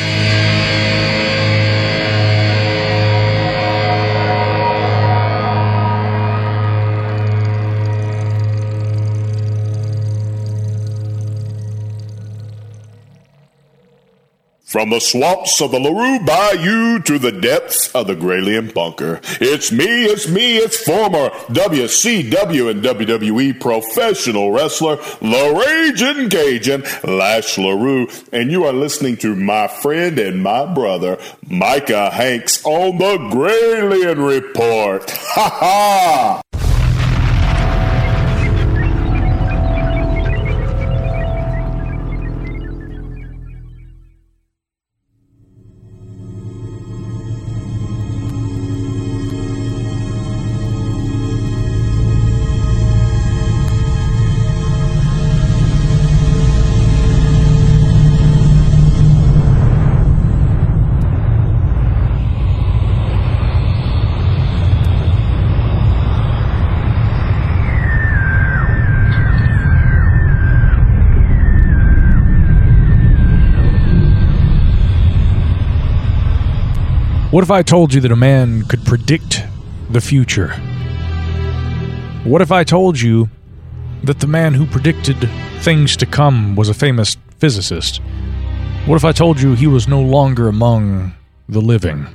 From the swamps of the LaRue Bayou to the depths of the Gralien Bunker, it's me, it's me, it's former W C W and W W E professional wrestler, the Ragin' Cajun, Lash LaRue, and you are listening to my friend and my brother, Micah Hanks, on the Gralien Report. Ha ha! What if I told you that a man could predict the future? What if I told you that the man who predicted things to come was a famous physicist? What if I told you he was no longer among the living?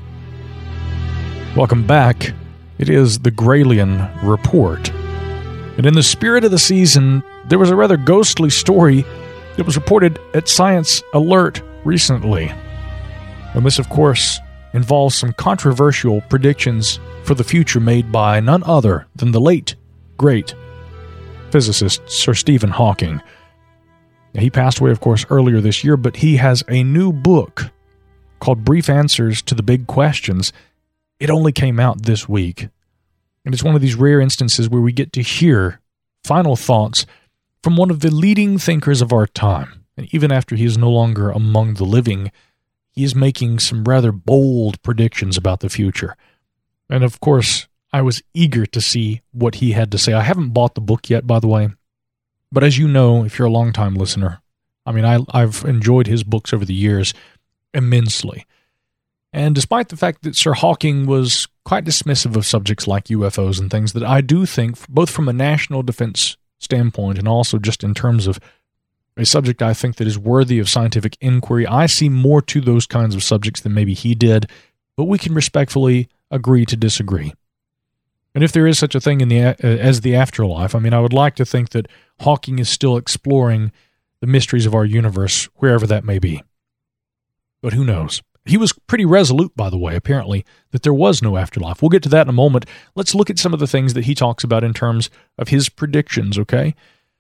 Welcome back. It is the Gralien Report. And in the spirit of the season, there was a rather ghostly story that was reported at Science Alert recently. And this, of course, involves some controversial predictions for the future made by none other than the late, great physicist Sir Stephen Hawking. He passed away, of course, earlier this year, but he has a new book called Brief Answers to the Big Questions. It only came out this week. And it's one of these rare instances where we get to hear final thoughts from one of the leading thinkers of our time. And even after he is no longer among the living, he is making some rather bold predictions about the future. And of course, I was eager to see what he had to say. I haven't bought the book yet, by the way. But as you know, if you're a longtime listener, I mean, I, I've enjoyed his books over the years immensely. And despite the fact that Sir Hawking was quite dismissive of subjects like U F Os and things, that I do think, both from a national defense standpoint and also just in terms of a subject I think that is worthy of scientific inquiry, I see more to those kinds of subjects than maybe he did, but we can respectfully agree to disagree. And if there is such a thing in the uh, as the afterlife, I mean, I would like to think that Hawking is still exploring the mysteries of our universe, wherever that may be. But who knows? He was pretty resolute, by the way, apparently, that there was no afterlife. We'll get to that in a moment. Let's look at some of the things that he talks about in terms of his predictions, okay?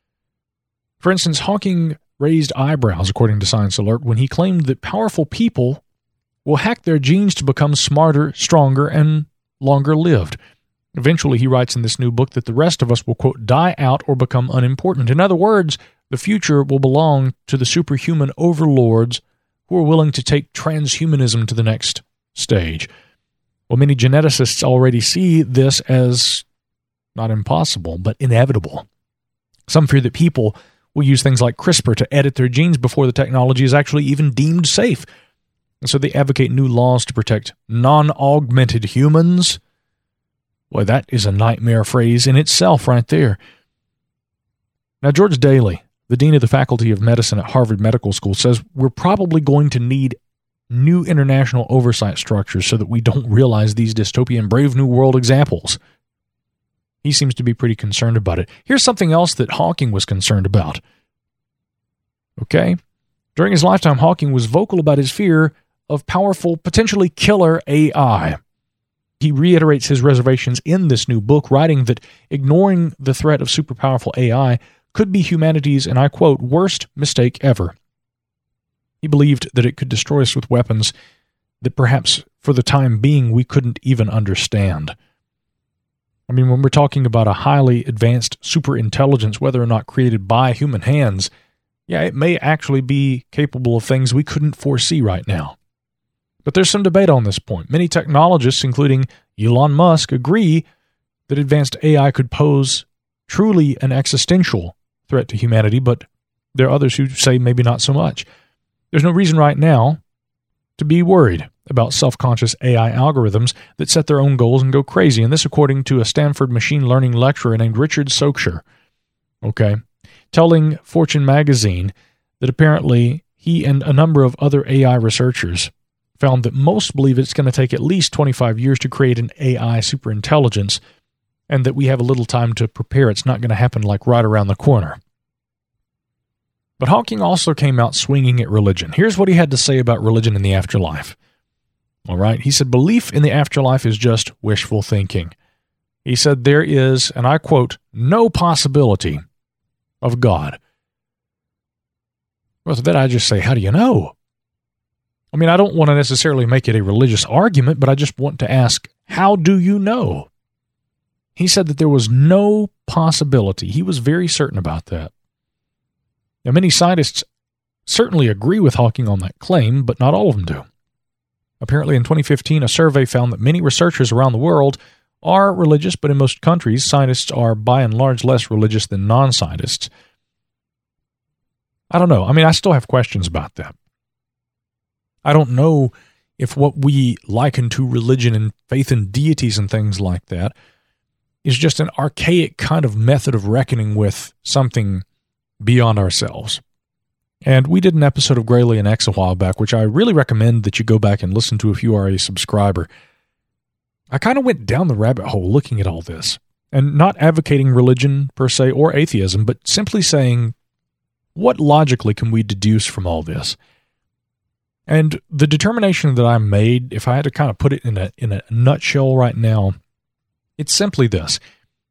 For instance, Hawking raised eyebrows, according to Science Alert, when he claimed that powerful people will hack their genes to become smarter, stronger, and longer lived. Eventually, he writes in this new book that the rest of us will, quote, die out or become unimportant. In other words, the future will belong to the superhuman overlords who are willing to take transhumanism to the next stage. Well, many geneticists already see this as not impossible, but inevitable. Some fear that people will use things like CRISPR to edit their genes before the technology is actually even deemed safe. And so they advocate new laws to protect non-augmented humans. Boy, that is a nightmare phrase in itself right there. Now, George Daly, the dean of the Faculty of Medicine at Harvard Medical School, says we're probably going to need new international oversight structures so that we don't realize these dystopian Brave New World examples. He seems to be pretty concerned about it. Here's something else that Hawking was concerned about. Okay? During his lifetime, Hawking was vocal about his fear of powerful, potentially killer A I. He reiterates his reservations in this new book, writing that ignoring the threat of super powerful A I could be humanity's, and I quote, worst mistake ever. He believed that it could destroy us with weapons that perhaps for the time being we couldn't even understand. I mean, when we're talking about a highly advanced superintelligence, whether or not created by human hands, yeah, it may actually be capable of things we couldn't foresee right now. But there's some debate on this point. Many technologists, including Elon Musk, agree that advanced A I could pose truly an existential threat to humanity, but there are others who say maybe not so much. There's no reason right now to be worried about self-conscious A I algorithms that set their own goals and go crazy, and this according to a Stanford machine learning lecturer named Richard Socher, okay, telling Fortune magazine that apparently he and a number of other A I researchers found that most believe it's going to take at least twenty-five years to create an A I superintelligence, and that we have a little time to prepare. It's not going to happen like right around the corner. But Hawking also came out swinging at religion. Here's what he had to say about religion in the afterlife. All right, he said, belief in the afterlife is just wishful thinking. He said there is, and I quote, no possibility of God. Well, to that I just say, how do you know? I mean, I don't want to necessarily make it a religious argument, but I just want to ask, how do you know? He said that there was no possibility. He was very certain about that. Now, many scientists certainly agree with Hawking on that claim, but not all of them do. Apparently, in twenty fifteen, a survey found that many researchers around the world are religious, but in most countries, scientists are by and large less religious than non-scientists. I don't know. I mean, I still have questions about that. I don't know if what we liken to religion and faith in deities and things like that is just an archaic kind of method of reckoning with something beyond ourselves. And we did an episode of Gralien X a while back, which I really recommend that you go back and listen to if you are a subscriber. I kind of went down the rabbit hole looking at all this, and not advocating religion per se or atheism, but simply saying, what logically can we deduce from all this? And the determination that I made, if I had to kind of put it in a in a nutshell right now, it's simply this.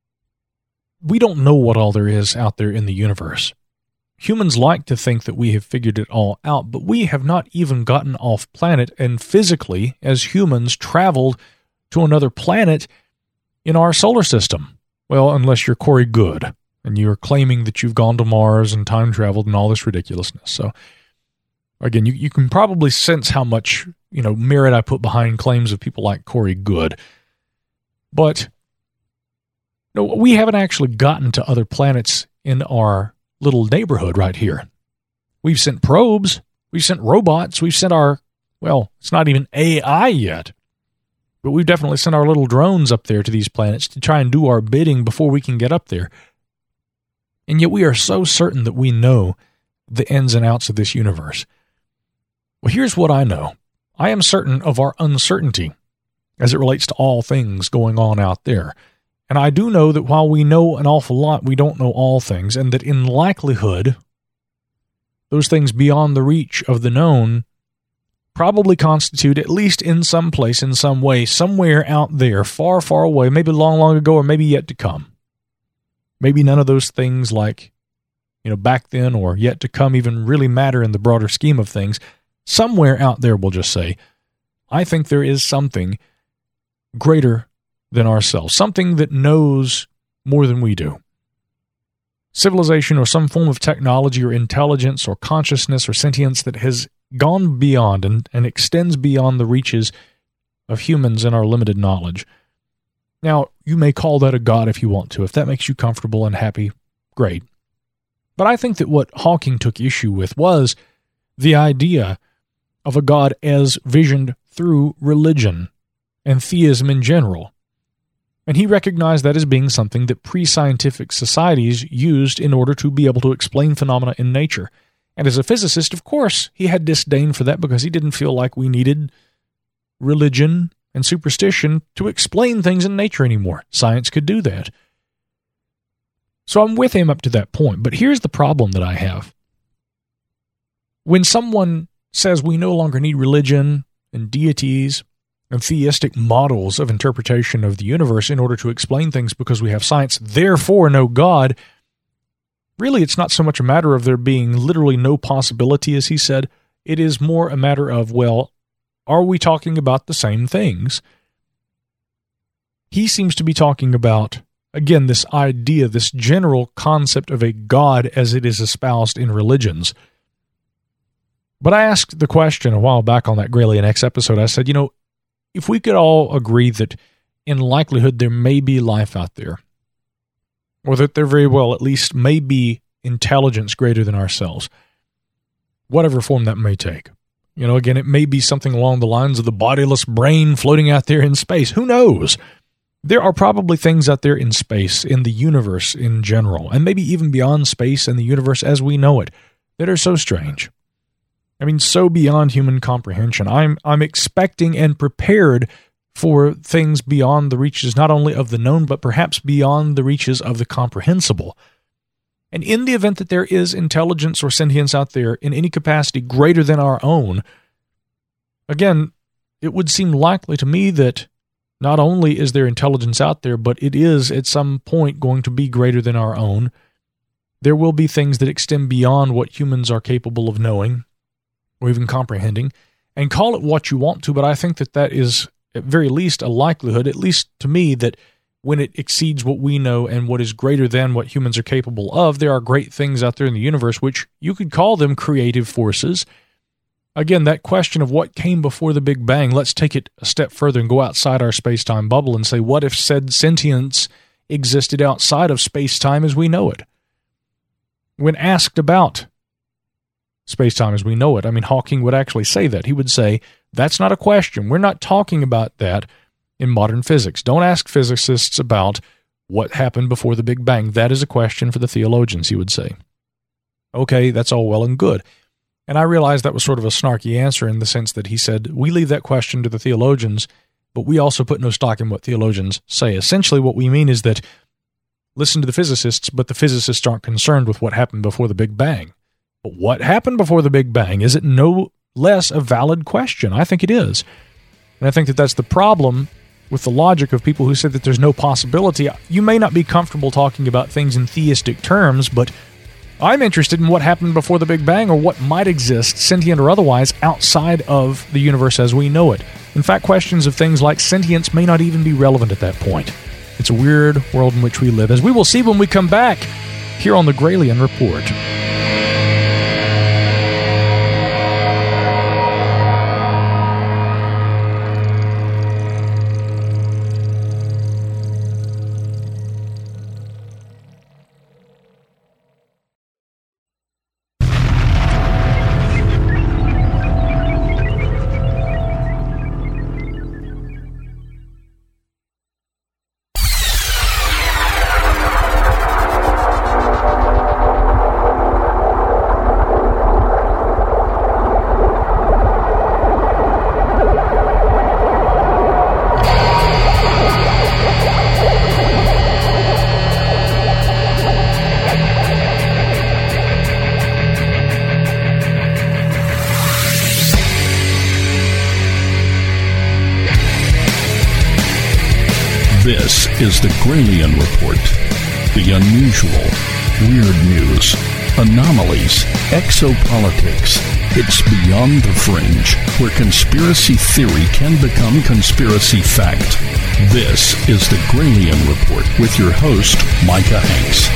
We don't know what all there is out there in the universe. Humans like to think that we have figured it all out, but we have not even gotten off planet and physically, as humans, traveled to another planet in our solar system. Well, unless you're Corey Goode, and you're claiming that you've gone to Mars and time traveled and all this ridiculousness. So, again, you, you can probably sense how much, you know, merit I put behind claims of people like Corey Goode. But no, we haven't actually gotten to other planets in our little neighborhood right here. We've sent probes, we've sent robots, we've sent our, well, it's not even A I yet, but we've definitely sent our little drones up there to these planets to try and do our bidding before we can get up there. And yet we are so certain that we know the ins and outs of this universe. Well, here's what I know. I am certain of our uncertainty as it relates to all things going on out there. And I do know that while we know an awful lot, we don't know all things, and that in likelihood, those things beyond the reach of the known probably constitute, at least in some place, in some way, somewhere out there, far, far away, maybe long, long ago, or maybe yet to come. Maybe none of those things like, you know, back then or yet to come even really matter in the broader scheme of things. Somewhere out there, we'll just say, I think there is something greater than ourselves, something that knows more than we do. Civilization or some form of technology or intelligence or consciousness or sentience that has gone beyond and, and extends beyond the reaches of humans and our limited knowledge. Now, you may call that a god if you want to. If that makes you comfortable and happy, great. But I think that what Hawking took issue with was the idea of a god as visioned through religion and theism in general. And he recognized that as being something that pre-scientific societies used in order to be able to explain phenomena in nature. And as a physicist, of course, he had disdain for that because he didn't feel like we needed religion and superstition to explain things in nature anymore. Science could do that. So I'm with him up to that point. But here's the problem that I have. When someone says we no longer need religion and deities and theistic models of interpretation of the universe in order to explain things because we have science, therefore no God, really it's not so much a matter of there being literally no possibility, as he said. It is more a matter of, well, are we talking about the same things? He seems to be talking about, again, this idea, this general concept of a God as it is espoused in religions. But I asked the question a while back on that Gralien X episode. I said, you know, if we could all agree that in likelihood there may be life out there, or that there very well at least may be intelligence greater than ourselves, whatever form that may take. You know, again, it may be something along the lines of the bodiless brain floating out there in space. Who knows? There are probably things out there in space, in the universe in general, and maybe even beyond space and the universe as we know it, that are so strange. I mean, so beyond human comprehension. I'm I'm expecting and prepared for things beyond the reaches not only of the known, but perhaps beyond the reaches of the comprehensible. And in the event that there is intelligence or sentience out there in any capacity greater than our own, again, it would seem likely to me that not only is there intelligence out there, but it is at some point going to be greater than our own. There will be things that extend beyond what humans are capable of knowing or even comprehending, and call it what you want to, but I think that that is at very least a likelihood, at least to me, that when it exceeds what we know and what is greater than what humans are capable of, there are great things out there in the universe, which you could call them creative forces. Again, that question of what came before the Big Bang, let's take it a step further and go outside our space-time bubble and say, what if said sentience existed outside of space-time as we know it? When asked about space-time as we know it, I mean, Hawking would actually say that. He would say, That's not a question. We're not talking about that in modern physics. Don't ask physicists about what happened before the Big Bang. That is a question for the theologians, he would say. Okay, that's all well and good. And I realized that was sort of a snarky answer in the sense that he said, we leave that question to the theologians, but we also put no stock in what theologians say. Essentially, what we mean is that listen to the physicists, but the physicists aren't concerned with what happened before the Big Bang. But what happened before the Big Bang? Is it no less a valid question? I think it is. And I think that that's the problem with the logic of people who say that there's no possibility. You may not be comfortable talking about things in theistic terms, but I'm interested in what happened before the Big Bang or what might exist, sentient or otherwise, outside of the universe as we know it. In fact, questions of things like sentience may not even be relevant at that point. It's a weird world in which we live, as we will see when we come back here on the Gralien Report. This is the Gralien Report. The unusual, weird news, anomalies, exopolitics. It's beyond the fringe, where conspiracy theory can become conspiracy fact. This is the Gralien Report with your host, Micah Hanks.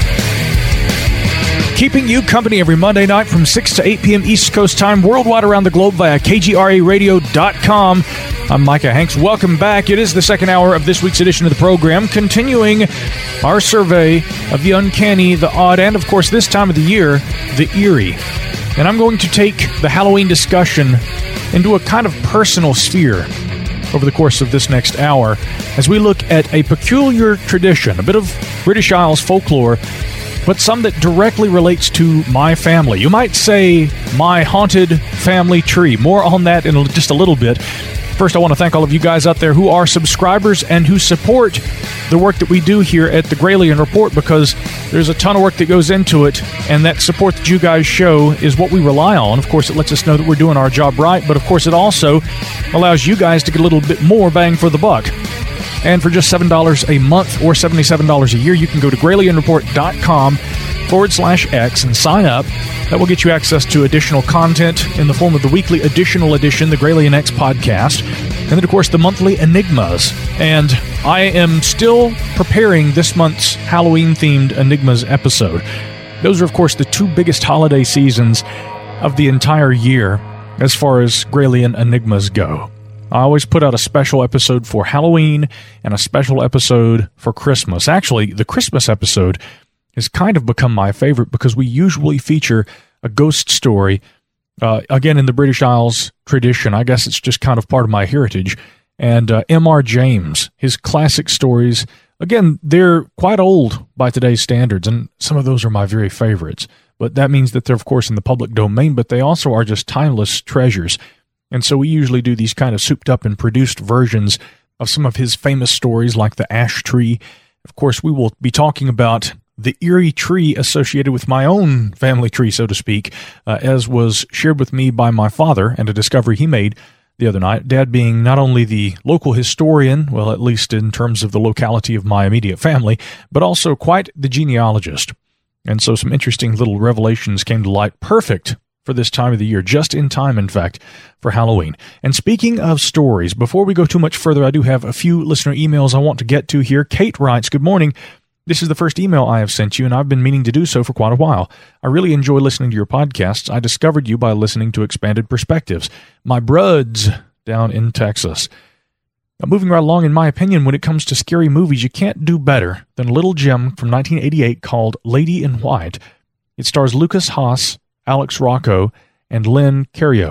Keeping you company every Monday night from six to eight p.m. East Coast time, worldwide around the globe via K G R A radio dot com. I'm Micah Hanks. Welcome back. It is the second hour of this week's edition of the program, continuing our survey of the uncanny, the odd, and, of course, this time of the year, the eerie. And I'm going to take the Halloween discussion into a kind of personal sphere over the course of this next hour as we look at a peculiar tradition, a bit of British Isles folklore, but some that directly relates to my family. You might say my haunted family tree. More on that in just a little bit. First, I want to thank all of you guys out there who are subscribers and who support the work that we do here at the Gralien Report, because there's a ton of work that goes into it, and that support that you guys show is what we rely on. Of course, it lets us know that we're doing our job right, but of course it also allows you guys to get a little bit more bang for the buck. And for just seven dollars a month or seventy-seven dollars a year, you can go to gralienreport.com forward slash X and sign up. That will get you access to additional content in the form of the weekly additional edition, the Gralien X podcast, and then, of course, the monthly Enigmas. And I am still preparing this month's Halloween-themed Enigmas episode. Those are, of course, the two biggest holiday seasons of the entire year as far as Gralien Enigmas go. I always put out a special episode for Halloween and a special episode for Christmas. Actually, the Christmas episode has kind of become my favorite because we usually feature a ghost story, uh, again, in the British Isles tradition. I guess it's just kind of part of my heritage. And uh, M R James, his classic stories, again, they're quite old by today's standards, and some of those are my very favorites. But that means that they're, of course, in the public domain, but they also are just timeless treasures. And so we usually do these kind of souped-up and produced versions of some of his famous stories, like the ash tree. Of course, we will be talking about the eerie tree associated with my own family tree, so to speak, uh, as was shared with me by my father and a discovery he made the other night. Dad being not only the local historian, well, at least in terms of the locality of my immediate family, but also quite the genealogist. And so some interesting little revelations came to light, perfect for this time of the year, just in time, in fact, for Halloween. And speaking of stories, before we go too much further, I do have a few listener emails I want to get to here. Kate writes, "Good morning. This is the first email I have sent you, and I've been meaning to do so for quite a while. I really enjoy listening to your podcasts. I discovered you by listening to Expanded Perspectives. My bruds down in Texas. Now, moving right along, in my opinion, when it comes to scary movies, you can't do better than a little gem from nineteen eighty-eight called Lady in White. It stars Lucas Haas, Alex Rocco, and Lynn Carriot.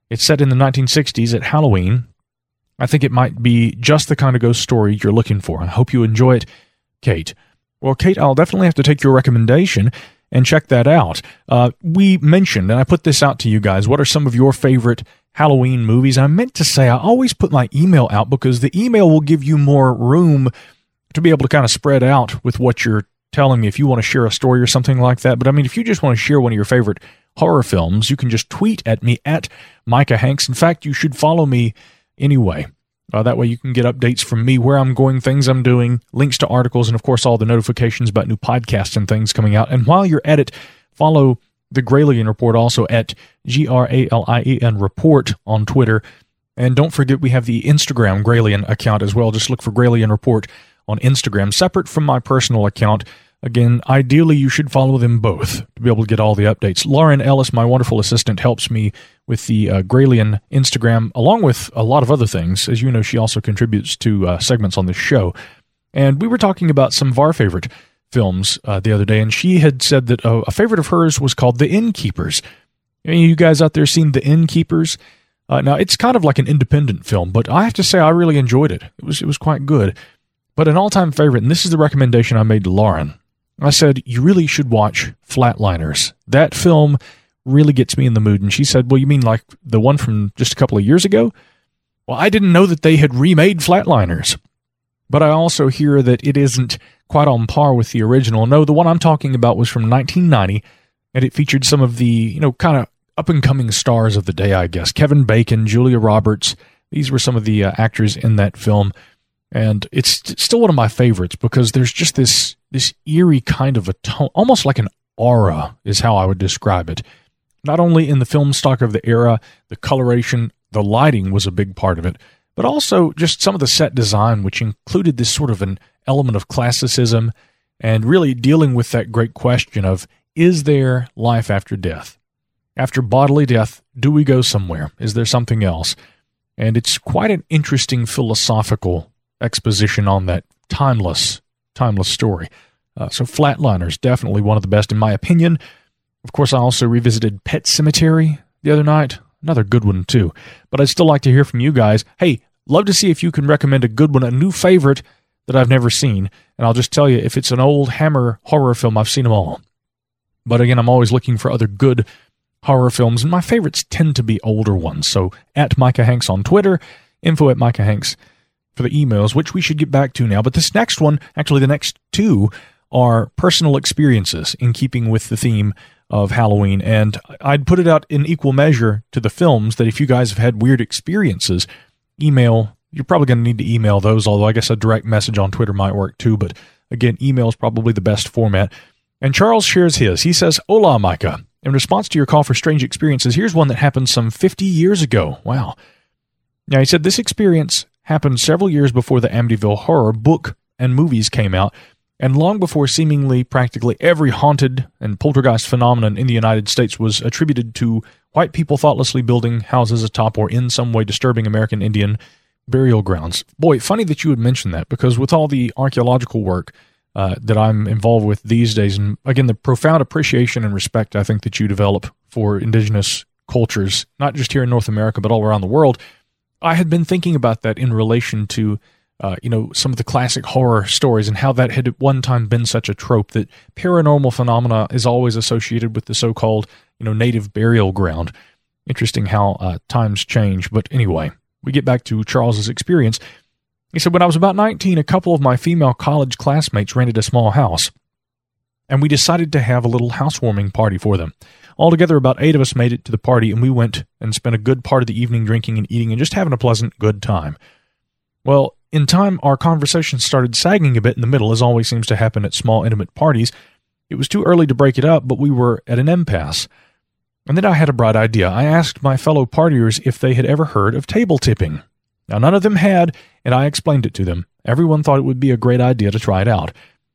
It's set in the nineteen sixties at Halloween. I think it might be just the kind of ghost story you're looking for. I hope you enjoy it, Kate. Well, Kate, I'll definitely have to take your recommendation and check that out. Uh, we mentioned, and I put this out to you guys, what are some of your favorite Halloween movies? I meant to say I always put my email out because the email will give you more room to be able to kind of spread out with what you're telling me if you want to share a story or something like that. But I mean, if you just want to share one of your favorite horror films, you can just tweet at me at Micah Hanks. In fact, you should follow me anyway. Uh, that way you can get updates from me, where I'm going, things I'm doing, links to articles, and of course all the notifications about new podcasts and things coming out. And while you're at it, follow the Gralien Report also at G R A L I E N Report on Twitter. And don't forget we have the Instagram Gralien account as well. Just look for Gralien Report on Instagram, separate from my personal account. Again, ideally you should follow them both to be able to get all the updates. Lauren Ellis, my wonderful assistant, helps me with the uh, Gralien Instagram, along with a lot of other things. As you know, she also contributes to uh, segments on this show. And we were talking about some of our favorite films uh, the other day, and she had said that uh, a favorite of hers was called The Innkeepers. Any of you guys out there seen The Innkeepers? Uh, now, it's kind of like an independent film, but I have to say I really enjoyed it. It was, it was quite good. But an all-time favorite, and this is the recommendation I made to Lauren, I said, you really should watch Flatliners. That film really gets me in the mood. And she said, well, you mean like the one from just a couple of years ago? Well, I didn't know that they had remade Flatliners. But I also hear that it isn't quite on par with the original. No, the one I'm talking about was from nineteen ninety, and it featured some of the, you know, kind of up-and-coming stars of the day, I guess. Kevin Bacon, Julia Roberts. These were some of the uh, actors in that film. And it's still one of my favorites because there's just this this eerie kind of a tone, almost like an aura is how I would describe it. Not only in the film stock of the era, the coloration, the lighting was a big part of it, but also just some of the set design, which included this sort of an element of classicism and really dealing with that great question of, is there life after death? After bodily death, do we go somewhere? Is there something else? And it's quite an interesting philosophical exposition on that timeless, timeless story. Uh, so Flatliners, definitely one of the best in my opinion. Of course, I also revisited Pet Sematary the other night. Another good one, too. But I'd still like to hear from you guys. Hey, love to see if you can recommend a good one, a new favorite that I've never seen. And I'll just tell you, if it's an old Hammer horror film, I've seen them all. But again, I'm always looking for other good horror films, and my favorites tend to be older ones. So at Micah Hanks on Twitter, info at Micah Hanks for the emails, which we should get back to now. But this next one, actually the next two, are personal experiences in keeping with the theme of Halloween. And I'd put it out in equal measure to the films that if you guys have had weird experiences, email. You're probably going to need to email those, although I guess a direct message on Twitter might work too. But again, email is probably the best format. And Charles shares his. He says, Hola, Micah. In response to your call for strange experiences, here's one that happened some fifty years ago. Wow. Now, he said this experience happened several years before the Amityville Horror book and movies came out, and long before seemingly practically every haunted and poltergeist phenomenon in the United States was attributed to white people thoughtlessly building houses atop or in some way disturbing American Indian burial grounds. Boy, funny that you would mention that, because with all the archaeological work uh, that I'm involved with these days, and again, the profound appreciation and respect I think that you develop for indigenous cultures, not just here in North America, but all around the world, I had been thinking about that in relation to, uh, you know, some of the classic horror stories and how that had at one time been such a trope that paranormal phenomena is always associated with the so-called, you know, native burial ground. Interesting how uh, times change. But anyway, we get back to Charles's experience. He said, when I was about nineteen, a couple of my female college classmates rented a small house, and we decided to have a little housewarming party for them. Altogether, about eight of us made it to the party, and we went and spent a good part of the evening drinking and eating and just having a pleasant, good time. Well, in time, our conversation started sagging a bit in the middle, as always seems to happen at small, intimate parties. It was too early to break it up, but we were at an impasse. And then I had a bright idea. I asked my fellow partiers if they had ever heard of table tipping. Now, none of them had, and I explained it to them. Everyone thought it would be a great idea to try it out.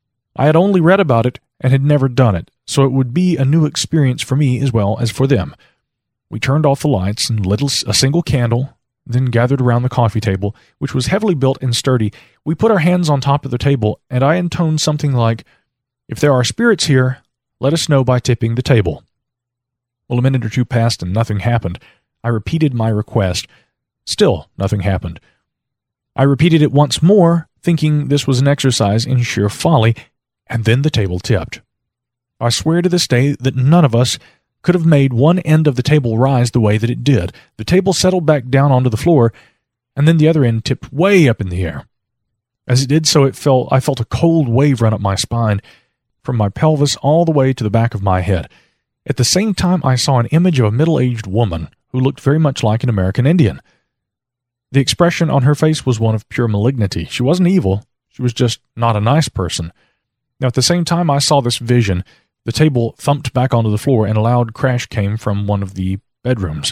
I had only read about it and had never done it, so it would be a new experience for me as well as for them. We turned off the lights and lit a single candle, then gathered around the coffee table, which was heavily built and sturdy. We put our hands on top of the table, and I intoned something like, "If there are spirits here, let us know by tipping the table." Well, a minute or two passed and nothing happened. I repeated my request. Still, nothing happened. I repeated it once more, thinking this was an exercise in sheer folly, and then the table tipped. I swear to this day that none of us could have made one end of the table rise the way that it did. The table settled back down onto the floor, and then the other end tipped way up in the air. As it did so, it felt, I felt a cold wave run up my spine, from my pelvis all the way to the back of my head. At the same time, I saw an image of a middle-aged woman who looked very much like an American Indian. The expression on her face was one of pure malignity. She wasn't evil. She was just not a nice person. Now, at the same time I saw this vision, the table thumped back onto the floor and a loud crash came from one of the bedrooms.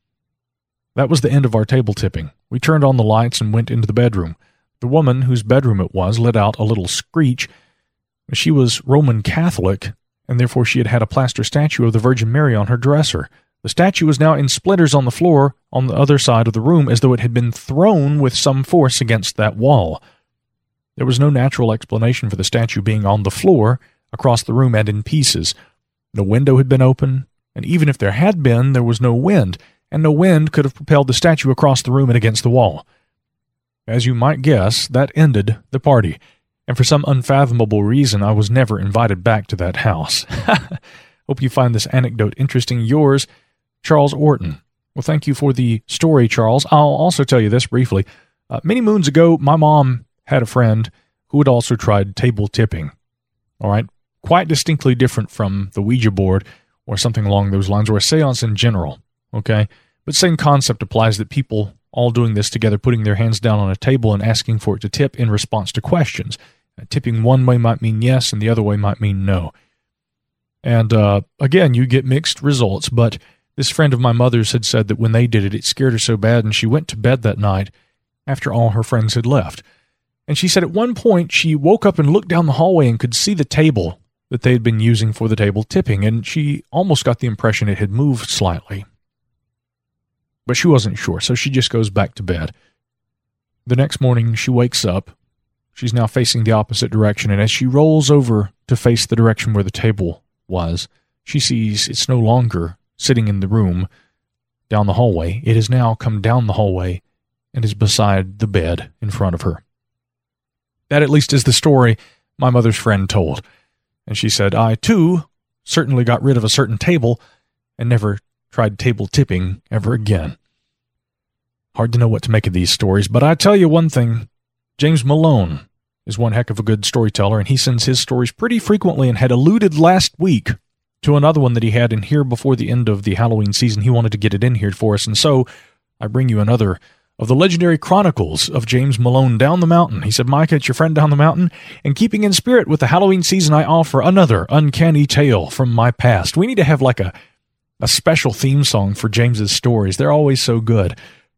That was the end of our table tipping. We turned on the lights and went into the bedroom. The woman, whose bedroom it was, let out a little screech. She was Roman Catholic, and therefore she had had a plaster statue of the Virgin Mary on her dresser. The statue was now in splinters on the floor on the other side of the room, as though it had been thrown with some force against that wall. There was no natural explanation for the statue being on the floor, across the room and in pieces. No window had been open, and even if there had been, there was no wind, and no wind could have propelled the statue across the room and against the wall. As you might guess, that ended the party, and for some unfathomable reason I was never invited back to that house. Hope you find this anecdote interesting. Yours, Charles Orton. Well, thank you for the story, Charles. I'll also tell you this briefly. Uh, many moons ago, my mom had a friend who had also tried table tipping. All right? Quite distinctly different from the Ouija board or something along those lines, or a seance in general. Okay? But same concept applies, that people all doing this together, putting their hands down on a table and asking for it to tip in response to questions. Uh, tipping one way might mean yes, and the other way might mean no. And uh, again, you get mixed results, but this friend of my mother's had said that when they did it, it scared her so bad, and she went to bed that night after all her friends had left. And she said at one point she woke up and looked down the hallway and could see the table that they had been using for the table tipping, and she almost got the impression it had moved slightly. But she wasn't sure, so she just goes back to bed. The next morning, she wakes up. She's now facing the opposite direction, and as she rolls over to face the direction where the table was, she sees it's no longer sitting in the room down the hallway. It has now come down the hallway and is beside the bed in front of her. That at least is the story my mother's friend told. And she said, I, too, certainly got rid of a certain table and never tried table tipping ever again. Hard to know what to make of these stories, but I tell you one thing, James Malone is one heck of a good storyteller, and he sends his stories pretty frequently, and had alluded last week to another one that he had in here before the end of the Halloween season. He wanted to get it in here for us, and so I bring you another of the legendary chronicles of James Malone down the mountain. He said, Micah, it's your friend down the mountain, and keeping in spirit with the Halloween season, I offer another uncanny tale from my past. We need to have like a, a special theme song for James's stories. They're always so good.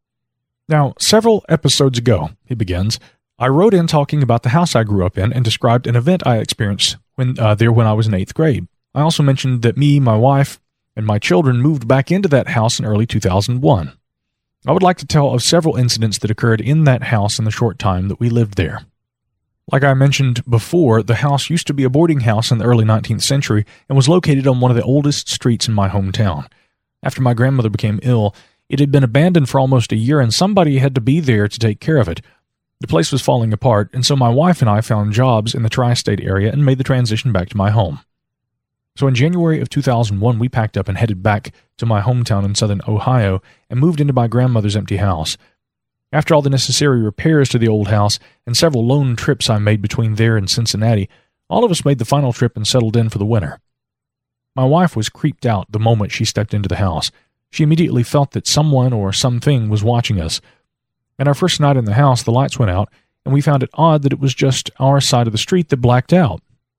Now, several episodes ago, he begins, I wrote in talking about the house I grew up in and described an event I experienced when uh, there when I was in eighth grade. I also mentioned that me, my wife, and my children moved back into that house in early two thousand one. I would like to tell of several incidents that occurred in that house in the short time that we lived there. Like I mentioned before, the house used to be a boarding house in the early nineteenth century and was located on one of the oldest streets in my hometown. After my grandmother became ill, it had been abandoned for almost a year, and somebody had to be there to take care of it. The place was falling apart, and so my wife and I found jobs in the tri-state area and made the transition back to my home. So in January of two thousand one, we packed up and headed back to my hometown in southern Ohio and moved into my grandmother's empty house. After all the necessary repairs to the old house and several lone trips I made between there and Cincinnati, all of us made the final trip and settled in for the winter. My wife was creeped out the moment she stepped into the house. She immediately felt that someone or something was watching us. And our first night in the house, the lights went out, and we found it odd that it was just our side of the street that blacked out.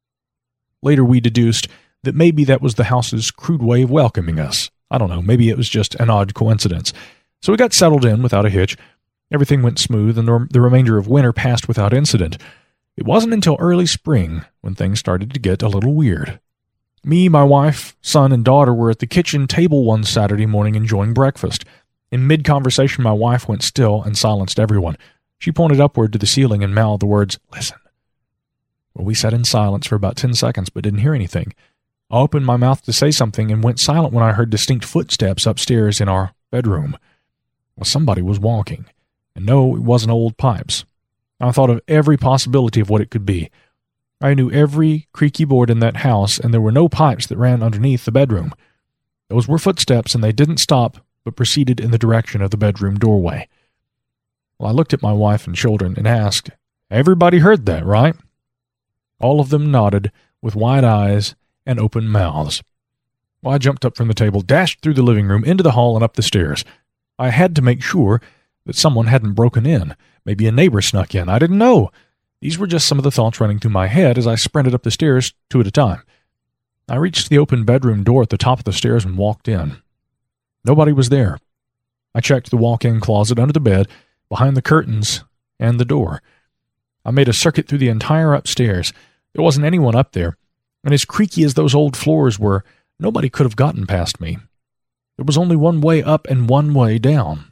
Later we deduced that maybe that was the house's crude way of welcoming us. I don't know, maybe it was just an odd coincidence. So we got settled in without a hitch. Everything went smooth, and the remainder of winter passed without incident. It wasn't until early spring when things started to get a little weird. Me, my wife, son, and daughter were at the kitchen table one Saturday morning enjoying breakfast. In mid-conversation, my wife went still and silenced everyone. She pointed upward to the ceiling and mouthed the words, "Listen." Well, we sat in silence for about ten seconds but didn't hear anything. I opened my mouth to say something and went silent when I heard distinct footsteps upstairs in our bedroom. Well, somebody was walking. And no, it wasn't Old Pipes. I thought of every possibility of what it could be. I knew every creaky board in that house, and there were no pipes that ran underneath the bedroom. Those were footsteps, and they didn't stop, but proceeded in the direction of the bedroom doorway. Well, I looked at my wife and children and asked, "Everybody heard that, right?" All of them nodded with wide eyes and open mouths. Well, I jumped up from the table, dashed through the living room, into the hall, and up the stairs. I had to make sure that someone hadn't broken in. Maybe a neighbor snuck in. I didn't know. These were just some of the thoughts running through my head as I sprinted up the stairs two at a time. I reached the open bedroom door at the top of the stairs and walked in. Nobody was there. I checked the walk-in closet under the bed, behind the curtains, and the door. I made a circuit through the entire upstairs. There wasn't anyone up there, and as creaky as those old floors were, nobody could have gotten past me. There was only one way up and one way down.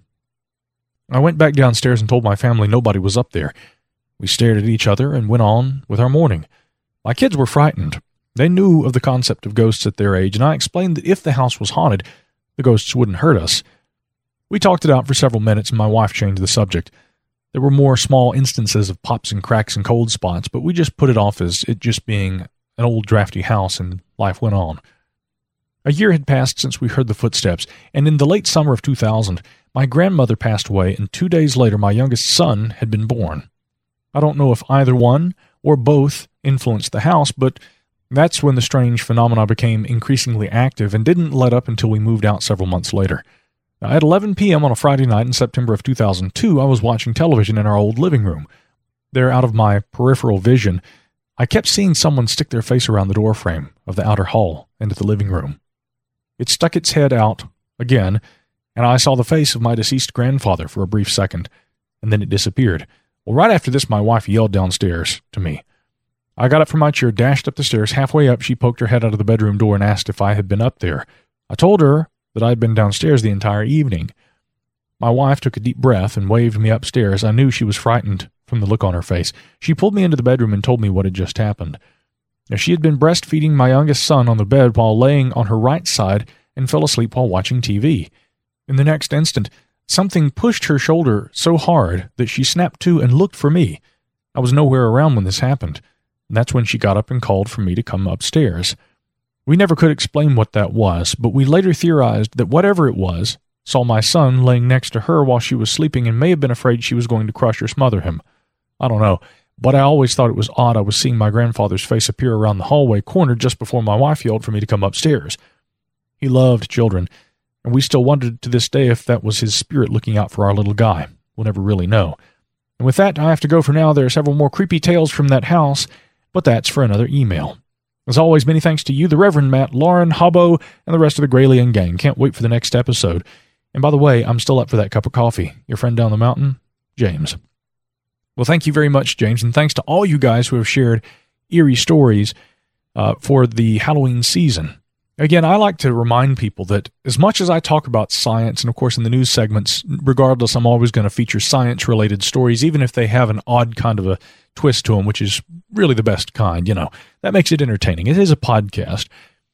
I went back downstairs and told my family nobody was up there. We stared at each other and went on with our morning. My kids were frightened. They knew of the concept of ghosts at their age, and I explained that if the house was haunted, the ghosts wouldn't hurt us. We talked it out for several minutes, and my wife changed the subject. There were more small instances of pops and cracks and cold spots, but we just put it off as it just being an old drafty house, and life went on. A year had passed since we heard the footsteps, and in the late summer of two thousand, my grandmother passed away, and two days later my youngest son had been born. I don't know if either one or both influenced the house, but that's when the strange phenomena became increasingly active and didn't let up until we moved out several months later. Now, at eleven p.m. on a Friday night in September of two thousand two, I was watching television in our old living room. There, out of my peripheral vision, I kept seeing someone stick their face around the doorframe of the outer hall into the living room. It stuck its head out again, and I saw the face of my deceased grandfather for a brief second, and then it disappeared. Well, right after this, my wife yelled downstairs to me. I got up from my chair, dashed up the stairs. Halfway up, she poked her head out of the bedroom door and asked if I had been up there. I told her that I had been downstairs the entire evening. My wife took a deep breath and waved me upstairs. I knew she was frightened from the look on her face. She pulled me into the bedroom and told me what had just happened. Now, she had been breastfeeding my youngest son on the bed while laying on her right side and fell asleep while watching T V. In the next instant, something pushed her shoulder so hard that she snapped to and looked for me. I was nowhere around when this happened. And that's when she got up and called for me to come upstairs. We never could explain what that was, but we later theorized that whatever it was saw my son laying next to her while she was sleeping and may have been afraid she was going to crush or smother him. I don't know, but I always thought it was odd I was seeing my grandfather's face appear around the hallway corner just before my wife yelled for me to come upstairs. He loved children, and we still wondered to this day if that was his spirit looking out for our little guy. We'll never really know. And with that, I have to go for now. There are several more creepy tales from that house, but that's for another email. As always, many thanks to you, the Reverend Matt, Lauren, Hobbo, and the rest of the Gralien gang. Can't wait for the next episode. And by the way, I'm still up for that cup of coffee. Your friend down the mountain, James. Well, thank you very much, James, and thanks to all you guys who have shared eerie stories uh, for the Halloween season. Again, I like to remind people that as much as I talk about science, and of course in the news segments, regardless, I'm always going to feature science-related stories, even if they have an odd kind of a twist to them, which is really the best kind, you know. That makes it entertaining. It is a podcast.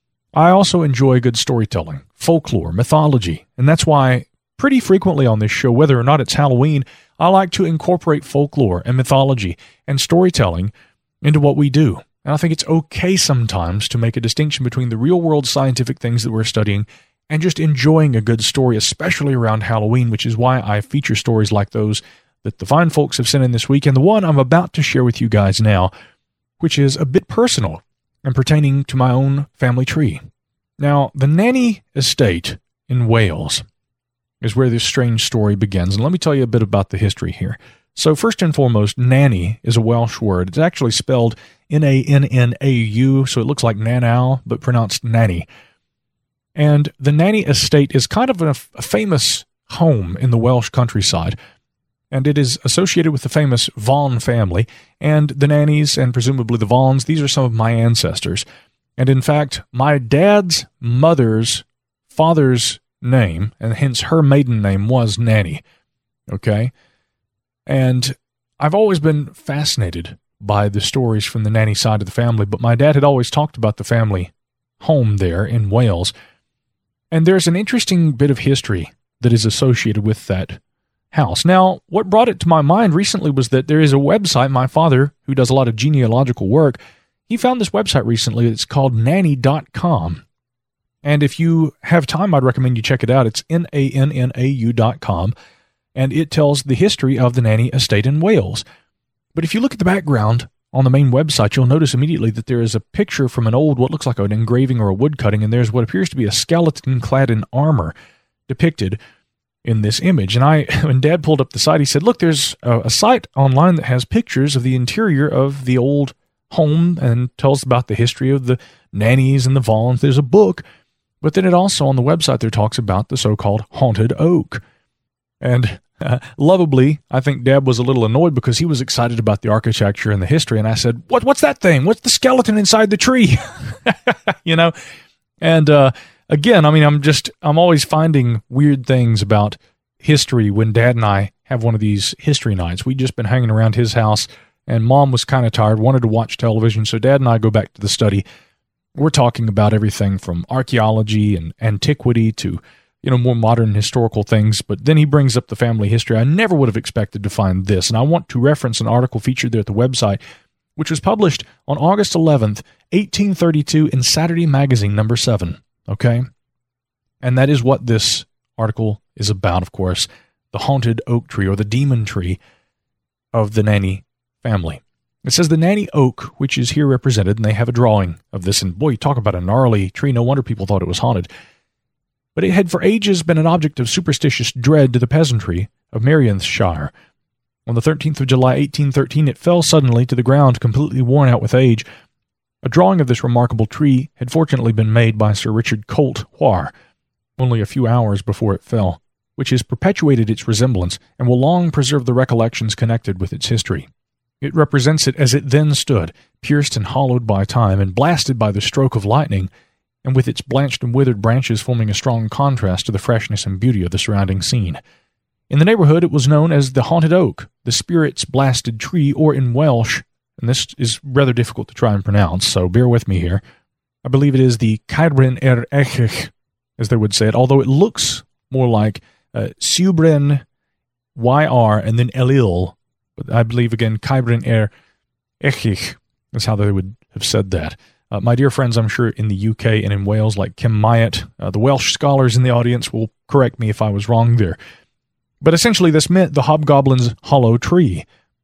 I also enjoy good storytelling, folklore, mythology, and that's why pretty frequently on this show, whether or not it's Halloween, I like to incorporate folklore and mythology and storytelling into what we do. And I think it's okay sometimes to make a distinction between the real-world scientific things that we're studying and just enjoying a good story, especially around Halloween, which is why I feature stories like those that the fine folks have sent in this week, and the one I'm about to share with you guys now, which is a bit personal and pertaining to my own family tree. Now, the Nanny Estate in Wales is where this strange story begins, and let me tell you a bit about the history here. So first and foremost, nanny is a Welsh word. It's actually spelled N A N N A U, so it looks like nanau, but pronounced nanny. And the Nanny Estate is kind of a, a famous home in the Welsh countryside, and it is associated with the famous Vaughan family, and the Nannies, and presumably the Vaughans. These are some of my ancestors. And in fact, my dad's mother's father's name, and hence her maiden name, was Nanny. Okay? And I've always been fascinated by the stories from the Nanny side of the family, but my dad had always talked about the family home there in Wales. And there's an interesting bit of history that is associated with that house. Now, what brought it to my mind recently was that there is a website. My father, who does a lot of genealogical work, he found this website recently. It's called nanny dot com. And if you have time, I'd recommend you check it out. It's N A N N A U dot com. And it tells the history of the Nanny estate in Wales. But if you look at the background on the main website, you'll notice immediately that there is a picture from an old, what looks like an engraving or a wood cutting, and there's what appears to be a skeleton clad in armor depicted in this image. And I, when Dad pulled up the site, he said, look, there's a, a site online that has pictures of the interior of the old home and tells about the history of the nannies and the Vaughns. There's a book, but then it also on the website there talks about the so-called haunted oak. And Uh, lovably, I think Dad was a little annoyed because he was excited about the architecture and the history, and I said, what, what's that thing? What's the skeleton inside the tree? you know? And uh, again, I mean, I'm just, I'm always finding weird things about history when Dad and I have one of these history nights. We'd just been hanging around his house, and Mom was kind of tired, wanted to watch television, so Dad and I go back to the study. We're talking about everything from archaeology and antiquity to you know, more modern historical things, but then he brings up the family history. I never would have expected to find this, and I want to reference an article featured there at the website, which was published on August eleventh, eighteen thirty-two in Saturday Magazine, number seven, okay? And that is what this article is about, of course, the haunted oak tree, or the demon tree of the Nanny family. It says the Nanny oak, which is here represented, and they have a drawing of this, and boy, you talk about a gnarly tree, no wonder people thought it was haunted. But it had for ages been an object of superstitious dread to the peasantry of Merionethshire. On the thirteenth of July, eighteen thirteen, it fell suddenly to the ground, completely worn out with age. A drawing of this remarkable tree had fortunately been made by Sir Richard Colt Whar, only a few hours before it fell, which has perpetuated its resemblance and will long preserve the recollections connected with its history. It represents it as it then stood, pierced and hollowed by time and blasted by the stroke of lightning, and with its blanched and withered branches forming a strong contrast to the freshness and beauty of the surrounding scene. In the neighborhood it was known as the Haunted Oak, the Spirit's Blasted Tree, or in Welsh, and this is rather difficult to try and pronounce, so bear with me here. I believe it is the Caibrin er Echich, as they would say it, although it looks more like uh, Subren Y R and then Elil, but I believe again Caibrin er Echich is how they would have said that. Uh, my dear friends, I'm sure in the U K and in Wales, like Kim Myatt, uh, the Welsh scholars in the audience will correct me if I was wrong there. But essentially this meant the hobgoblin's hollow tree,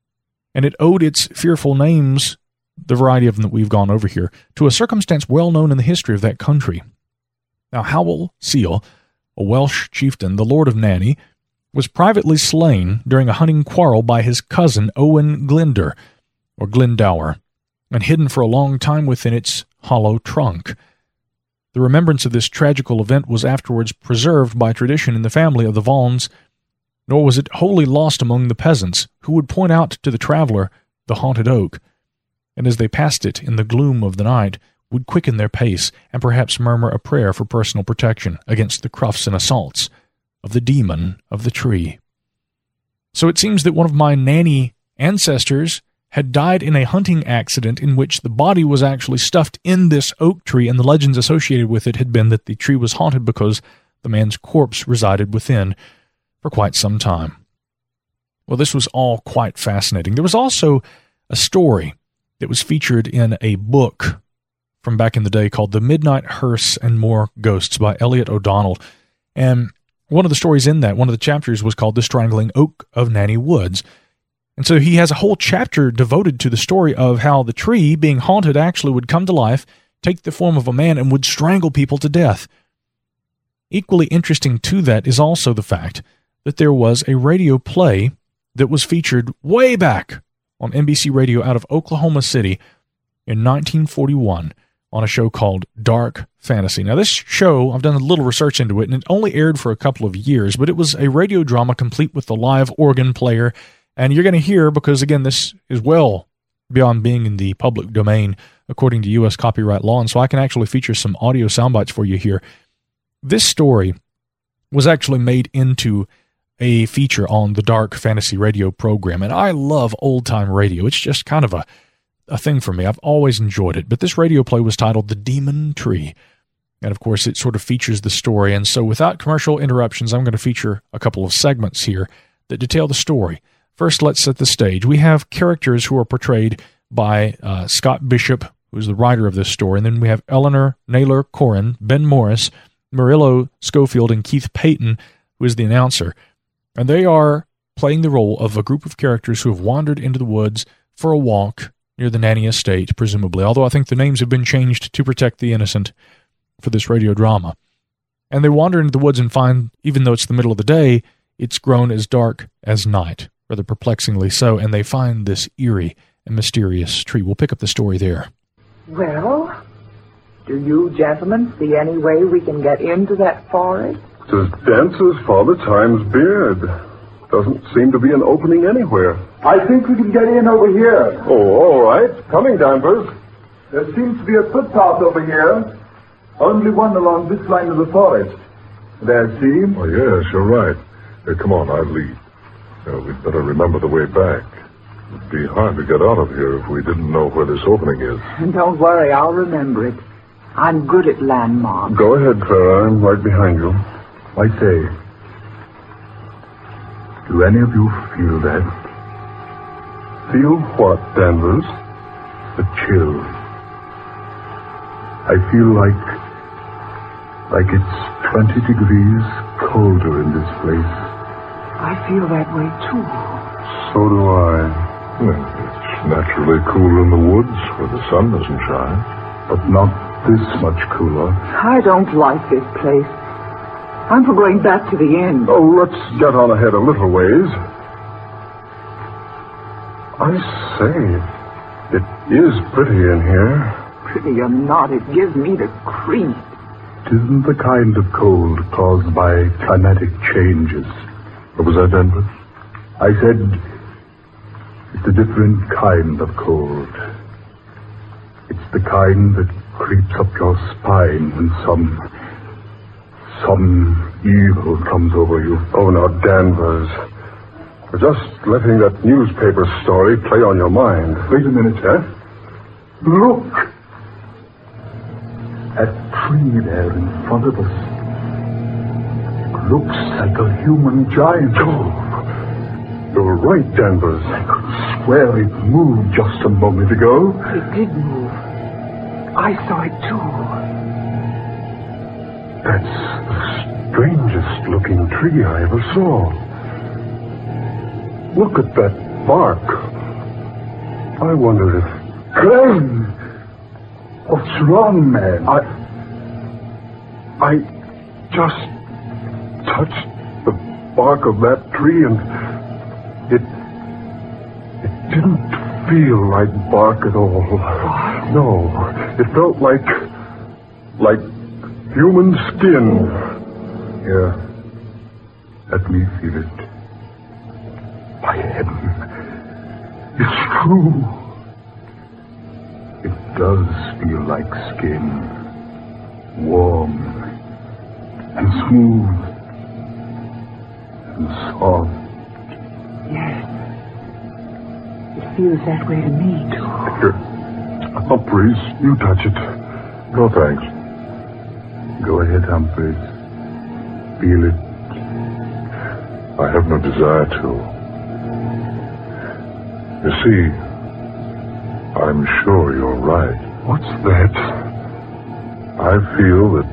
and it owed its fearful names, the variety of them that we've gone over here, to a circumstance well known in the history of that country. Now Howell Seal, a Welsh chieftain, the Lord of Nanny, was privately slain during a hunting quarrel by his cousin Owen Glyndwr, or Glendower, and hidden for a long time within its hollow trunk. The remembrance of this tragical event was afterwards preserved by tradition in the family of the Vaughns, nor was it wholly lost among the peasants, who would point out to the traveler the haunted oak, and as they passed it in the gloom of the night, would quicken their pace and perhaps murmur a prayer for personal protection against the crufts and assaults of the demon of the tree. So it seems that one of my nanny ancestors had died in a hunting accident in which the body was actually stuffed in this oak tree, and the legends associated with it had been that the tree was haunted because the man's corpse resided within for quite some time. Well, this was all quite fascinating. There was also a story that was featured in a book from back in the day called The Midnight Hearse and More Ghosts by Elliot O'Donnell. And one of the stories in that, one of the chapters was called The Strangling Oak of Nanny Woods. And so he has a whole chapter devoted to the story of how the tree, being haunted, actually would come to life, take the form of a man, and would strangle people to death. Equally interesting to that is also the fact that there was a radio play that was featured way back on N B C Radio out of Oklahoma City in nineteen forty-one on a show called Dark Fantasy. Now, this show, I've done a little research into it, and it only aired for a couple of years, but it was a radio drama complete with the live organ player. And you're going to hear, because again, this is well beyond being in the public domain according to U S copyright law, and so I can actually feature some audio sound bites for you here. This story was actually made into a feature on the Dark Fantasy Radio program, and I love old-time radio. It's just kind of a a thing for me. I've always enjoyed it. But this radio play was titled The Demon Tree. And, of course, it sort of features the story. And so without commercial interruptions, I'm going to feature a couple of segments here that detail the story. First, let's set the stage. We have characters who are portrayed by uh, Scott Bishop, who's the writer of this story. And then we have Eleanor Naylor Corrin, Ben Morris, Murillo Schofield, and Keith Payton, who is the announcer. And they are playing the role of a group of characters who have wandered into the woods for a walk near the Nanny Estate, presumably, although I think the names have been changed to protect the innocent for this radio drama. And they wander into the woods and find, even though it's the middle of the day, it's grown as dark as night, rather perplexingly so, and they find this eerie and mysterious tree. We'll pick up the story there. Well, do you gentlemen see any way we can get into that forest? It's as dense as Father Time's beard. Doesn't seem to be an opening anywhere. I think we can get in over here. Oh, all right. Coming, Danvers. There seems to be a footpath over here. Only one along this line of the forest. There, see? Oh, yes, you're right. Hey, come on, I'll lead. Uh, we'd better remember the way back. It'd be hard to get out of here if we didn't know where this opening is. Don't worry, I'll remember it. I'm good at landmarks. Go ahead, Clara. I'm right behind you. I say, do any of you feel that? Feel what, Danvers? A chill. I feel like, like it's twenty degrees colder in this place. I feel that way, too. So do I. Well, it's naturally cool in the woods where the sun doesn't shine. But not this much cooler. I don't like this place. I'm for going back to the inn. Oh, let's get on ahead a little ways. I say, it is pretty in here. Pretty or not, it gives me the creep. It isn't the kind of cold caused by climatic changes. What was that, Denver? I said, it's a different kind of cold. It's the kind that creeps up your spine when some... some evil comes over you. Oh, now, Danvers. You're just letting that newspaper story play on your mind. Wait a minute, huh? Look! That tree there in front of us. It looks like a human giant. Oh, you're right, Danvers. I could swear it moved just a moment ago. It did move. I saw it, too. That's the strangest looking tree I ever saw. Look at that bark. I wonder if... Glenn! What's wrong, man? I... I just touched the bark of that tree and it... It didn't feel like bark at all. No, it felt like... like human skin. Here, let me feel it. By heaven, it's true. It does feel like skin. Warm and smooth and soft. Yes. It feels that way to me, too. Here. Humphreys, you touch it. No, thanks. Go ahead, Humphreys. Feel it. I have no desire to. You see, I'm sure you're right. What's that? I feel that,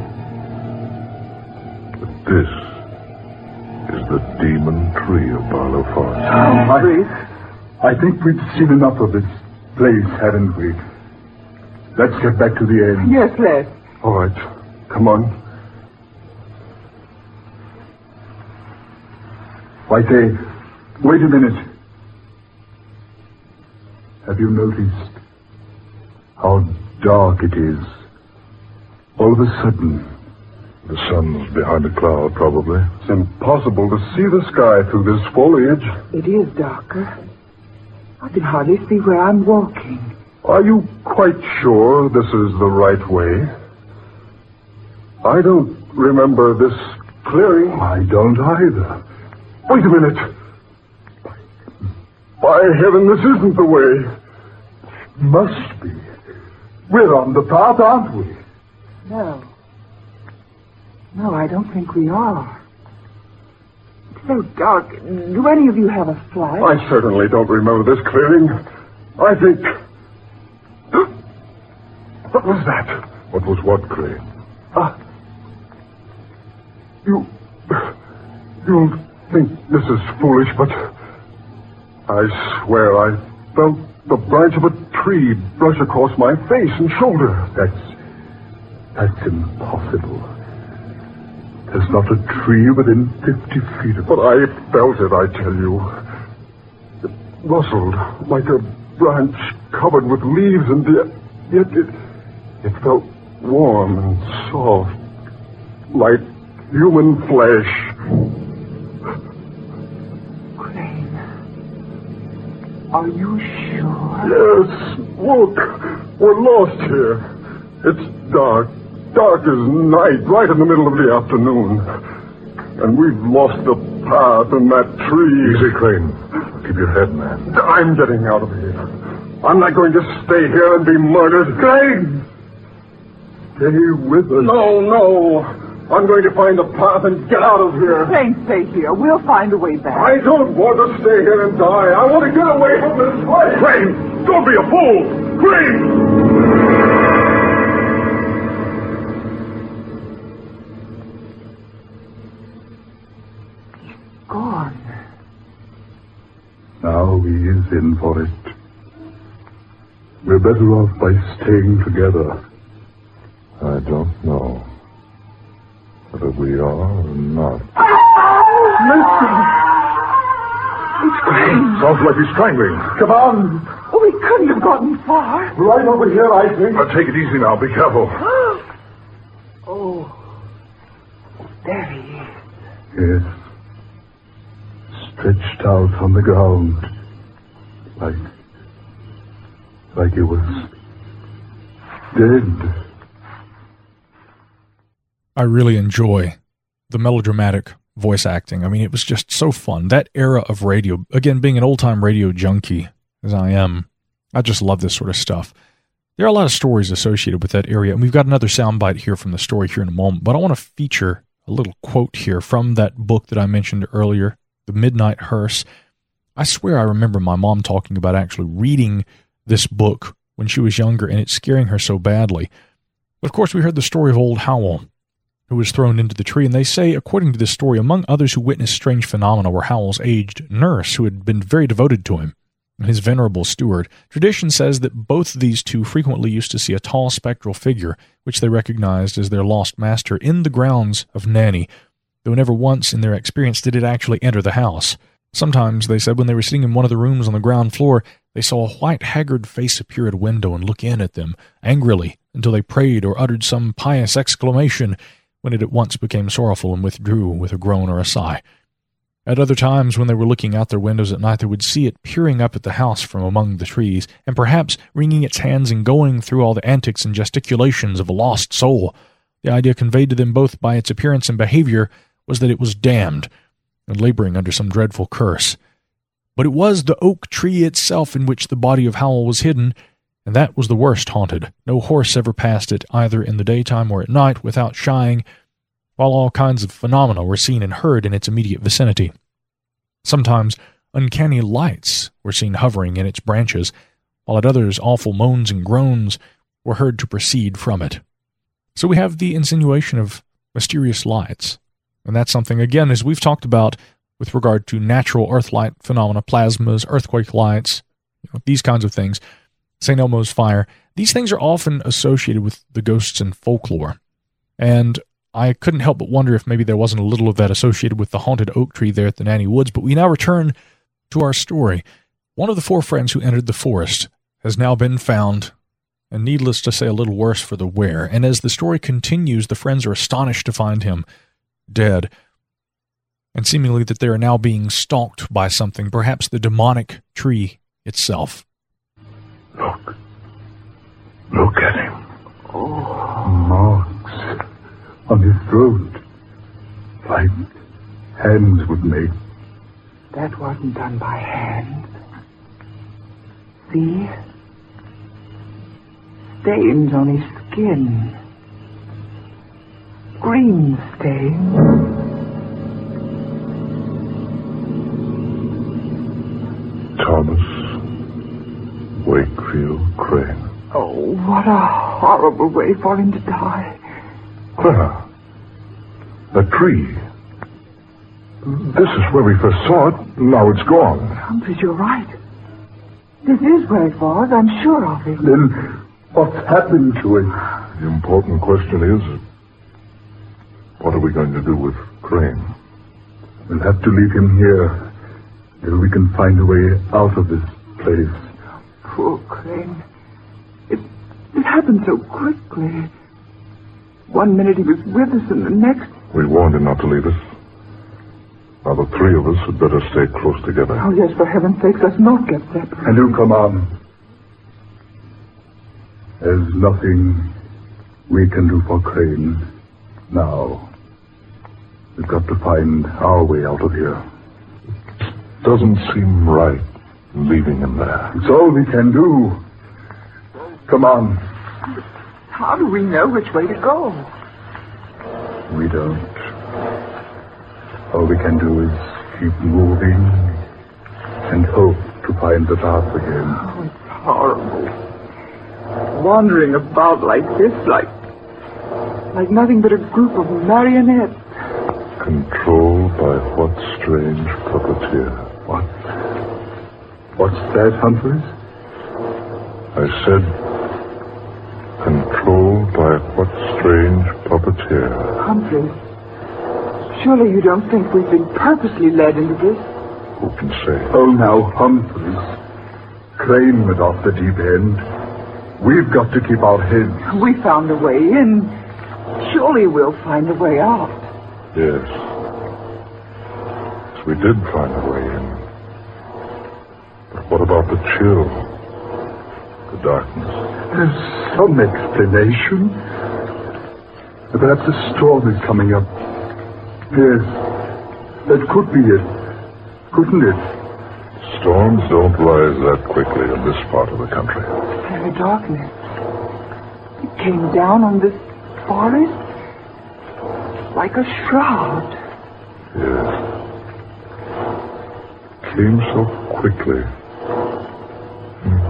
that this is the demon tree of Barlow Forest. Humphreys, I think we've seen enough of this place, haven't we? Let's get back to the inn. Yes, let's. All right. Come on. Why, say, wait a minute. Have you noticed how dark it is? All of a sudden. The sun's behind a cloud, probably. It's impossible to see the sky through this foliage. It is darker. I can hardly see where I'm walking. Are you quite sure this is the right way? I don't remember this clearing. I don't either. Wait a minute. By heaven, this isn't the way. must be. We're on the path, aren't we? No. No, I don't think we are. It's so dark. Do any of you have a flight? I certainly don't remember this clearing. I think... What was that? What was what, Crane? Ah. You... You'll think this is foolish, but... I swear I felt the branch of a tree brush across my face and shoulder. That's... That's impossible. There's not a tree within fifty feet of it. But I felt it, I tell you. It rustled like a branch covered with leaves, and yet it, it felt warm and soft, like human flesh. Crane, are you sure? Yes, look, we're lost here. It's dark, dark as night, right in the middle of the afternoon. And we've lost the path in that tree. Easy, Crane. Keep your head, man. I'm getting out of here. I'm not going to stay here and be murdered. Crane! Stay with us. No, no. I'm going to find the path and get out of here. Crane, stay here. We'll find a way back. I don't want to stay here and die. I want to get away from this place. Crane! Don't be a fool! Crane! Gone. Now he is in for it. We're better off by staying together. I don't know whether we are or not. Listen. It's Crane. Sounds like he's strangling. Come on. Oh, we couldn't have gotten far. Right over here, I think. Now, take it easy now. Be careful. Oh. There he is. Yes. Stretched out on the ground. Like... like he was... dead. I really enjoy the melodramatic voice acting. I mean, it was just so fun. That era of radio, again, being an old-time radio junkie, as I am, I just love this sort of stuff. There are a lot of stories associated with that area, and we've got another soundbite here from the story here in a moment, but I want to feature a little quote here from that book that I mentioned earlier, The Midnight Hearse. I swear I remember my mom talking about actually reading this book when she was younger, and it scaring her so badly. But of course, we heard the story of old Howell, who was thrown into the tree, and they say, according to this story, among others who witnessed strange phenomena were Howell's aged nurse, who had been very devoted to him, and his venerable steward. Tradition says that both these two frequently used to see a tall spectral figure, which they recognized as their lost master, in the grounds of Nanny, though never once in their experience did it actually enter the house. Sometimes, they said, when they were sitting in one of the rooms on the ground floor, they saw a white, haggard face appear at a window and look in at them, angrily, until they prayed or uttered some pious exclamation, when it at once became sorrowful and withdrew with a groan or a sigh. At other times, when they were looking out their windows at night, they would see it peering up at the house from among the trees, and perhaps wringing its hands and going through all the antics and gesticulations of a lost soul. The idea conveyed to them both by its appearance and behavior was that it was damned, and laboring under some dreadful curse. But it was the oak tree itself in which the body of Howell was hidden, and that was the worst haunted. No horse ever passed it, either in the daytime or at night, without shying, while all kinds of phenomena were seen and heard in its immediate vicinity. Sometimes uncanny lights were seen hovering in its branches, while at others awful moans and groans were heard to proceed from it. So we have the insinuation of mysterious lights, and that's something, again, as we've talked about with regard to natural earth light phenomena, plasmas, earthquake lights, you know, these kinds of things, Saint Elmo's fire. These things are often associated with the ghosts in folklore. And I couldn't help but wonder if maybe there wasn't a little of that associated with the haunted oak tree there at the Nanny Woods. But we now return to our story. One of the four friends who entered the forest has now been found, and needless to say, a little worse for the wear. And as the story continues, the friends are astonished to find him dead, and seemingly that they are now being stalked by something, perhaps the demonic tree itself. Look. Look at him. Oh. Marks on his throat. Like hands would make. That wasn't done by hand. See? stains on his skin. Green stains. Thomas Wakefield Crane. Oh, what a horrible way for him to die. Clara, the tree. This is where we first saw it. Now it's gone. Humphreys, you're right. This is where it was. I'm sure of it. Then what's happened to it? The important question is, what are we going to do with Crane? We'll have to leave him here till we can find a way out of this place. Poor Crane. It, it happened so quickly. One minute he was with us and the next... We warned him not to leave us. Now the three of us had better stay close together. Oh, yes, for heaven's sake, let's not get separated. And do come on. There's nothing we can do for Crane now. We've got to find our way out of here. Doesn't seem right leaving him there. It's all we can do. Come on. How do we know which way to go? We don't. All we can do is keep moving and hope to find the path again. Oh, it's horrible. Wandering about like this, like... like nothing but a group of marionettes. Controlled by what strange puppeteer? What? What's that, Humphreys? I said, controlled by what strange puppeteer? Humphreys, surely you don't think we've been purposely led into this? Who can say? Oh, now, Humphreys. Crane went off the deep end. We've got to keep our heads. We found a way in. Surely we'll find a way out. Yes. Yes, we did find a way in. But what about the chill? The darkness? There's some explanation. Perhaps a storm is coming up. Yes. That could be it. Couldn't it? Storms don't rise that quickly in this part of the country. Very darkness. It came down on this forest like a shroud. Yes. Came so quickly. Hmm.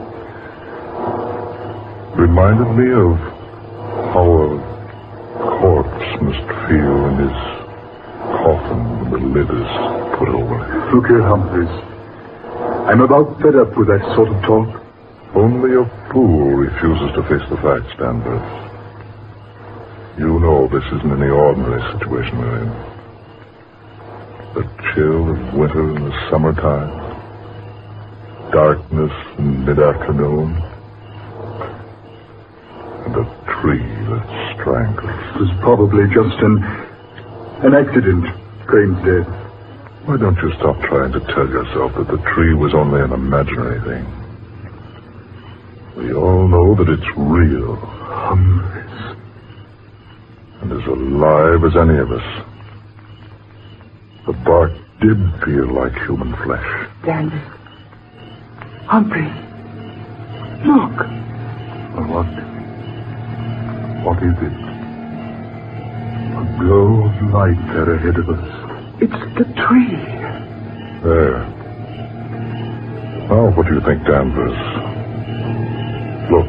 Reminded me of how a corpse must feel in his coffin when the lid is put over it. Look here, Humphreys. I'm about fed up with that sort of talk. Only a fool refuses to face the facts, Danvers. You know this isn't any ordinary situation we're in. The chill of winter in the summertime. Darkness in mid-afternoon. And a tree that strangles. It was probably just an... an accident. Crane's dead. Why don't you stop trying to tell yourself that the tree was only an imaginary thing? We all know that it's real. Humphreys. And as alive as any of us. The bark did feel like human flesh. Dandy. Humphrey. Look. What? What is it? A glow of light there ahead of us. It's the tree. There. Now, what do you think, Danvers? Look.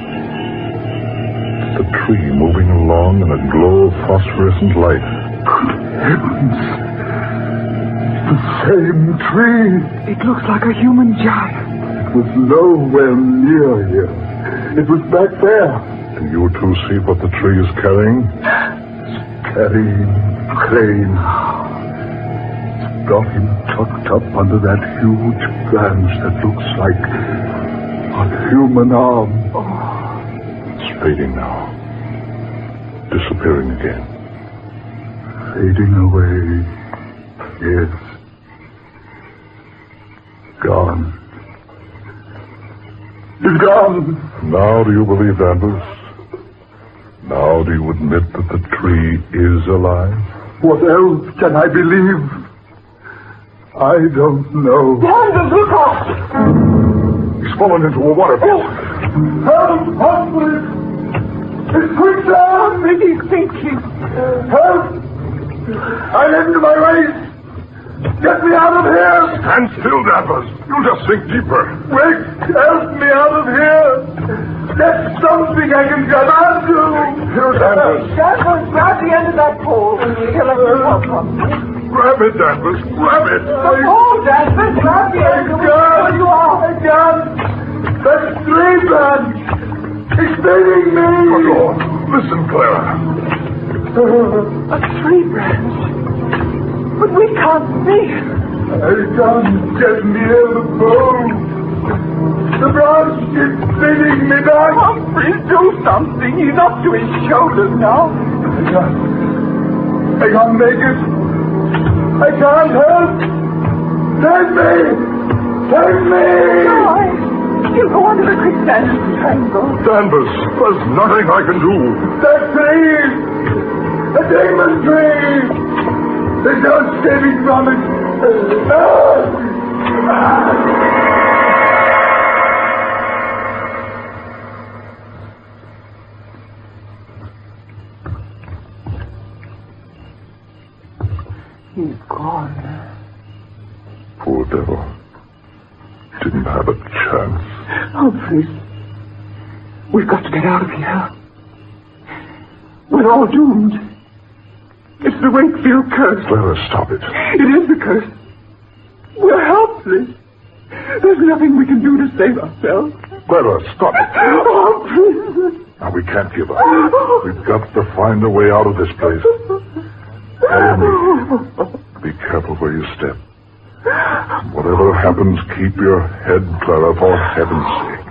It's the tree moving along in a glow of phosphorescent light. Good heavens. It's the same tree. It looks like a human giant. It was nowhere near here. It was back there. Do you two see what the tree is carrying? Carrying Crane. Got him tucked up under that huge branch that looks like a human arm. Oh. It's fading now. Disappearing again. Fading away. Yes. Gone. He's gone. Now do you believe, Danvers? Now do you admit that the tree is alive? What else can I believe? I don't know. Danvers, look out! He's fallen into a waterfall. Help! Help, please! It's quicksand! He's sinking. Help! I into my race! Get me out of here! Stand still, Danvers. You'll just sink deeper. Quick! Help me out of here! There's something I can grab onto! Here, Danvers. Danvers, grab the end of that pole. He'll let you help him. Grab it, Danvers. Grab it. The pole, Danvers, grab the end of it. Where you are. I can't! That tree man! It's baiting me! Good Lord. Listen, Clara. A tree branch. But we can't see it. I can't get near the pole. The branch keeps baiting me back. Humphrey, do something. He's up to his shoulders now. I can't. I can't make it. I can't help. Save me! Save me! No, he'll go under the quicksand and strangle. Danvers, there's nothing I can do. That tree! The demon tree! There's no escaping from it! He's gone. Poor devil. Didn't have a chance. Humphrey, we've got to get out of here. We're all doomed. It's the Wakefield curse. Clara, stop it. It is the curse. We're helpless. There's nothing we can do to save ourselves. Clara, stop it. Oh, please. Now, we can't give up. We've got to find a way out of this place. Follow me. Be careful where you step. Whatever happens, keep your head, Clara, for heaven's sake.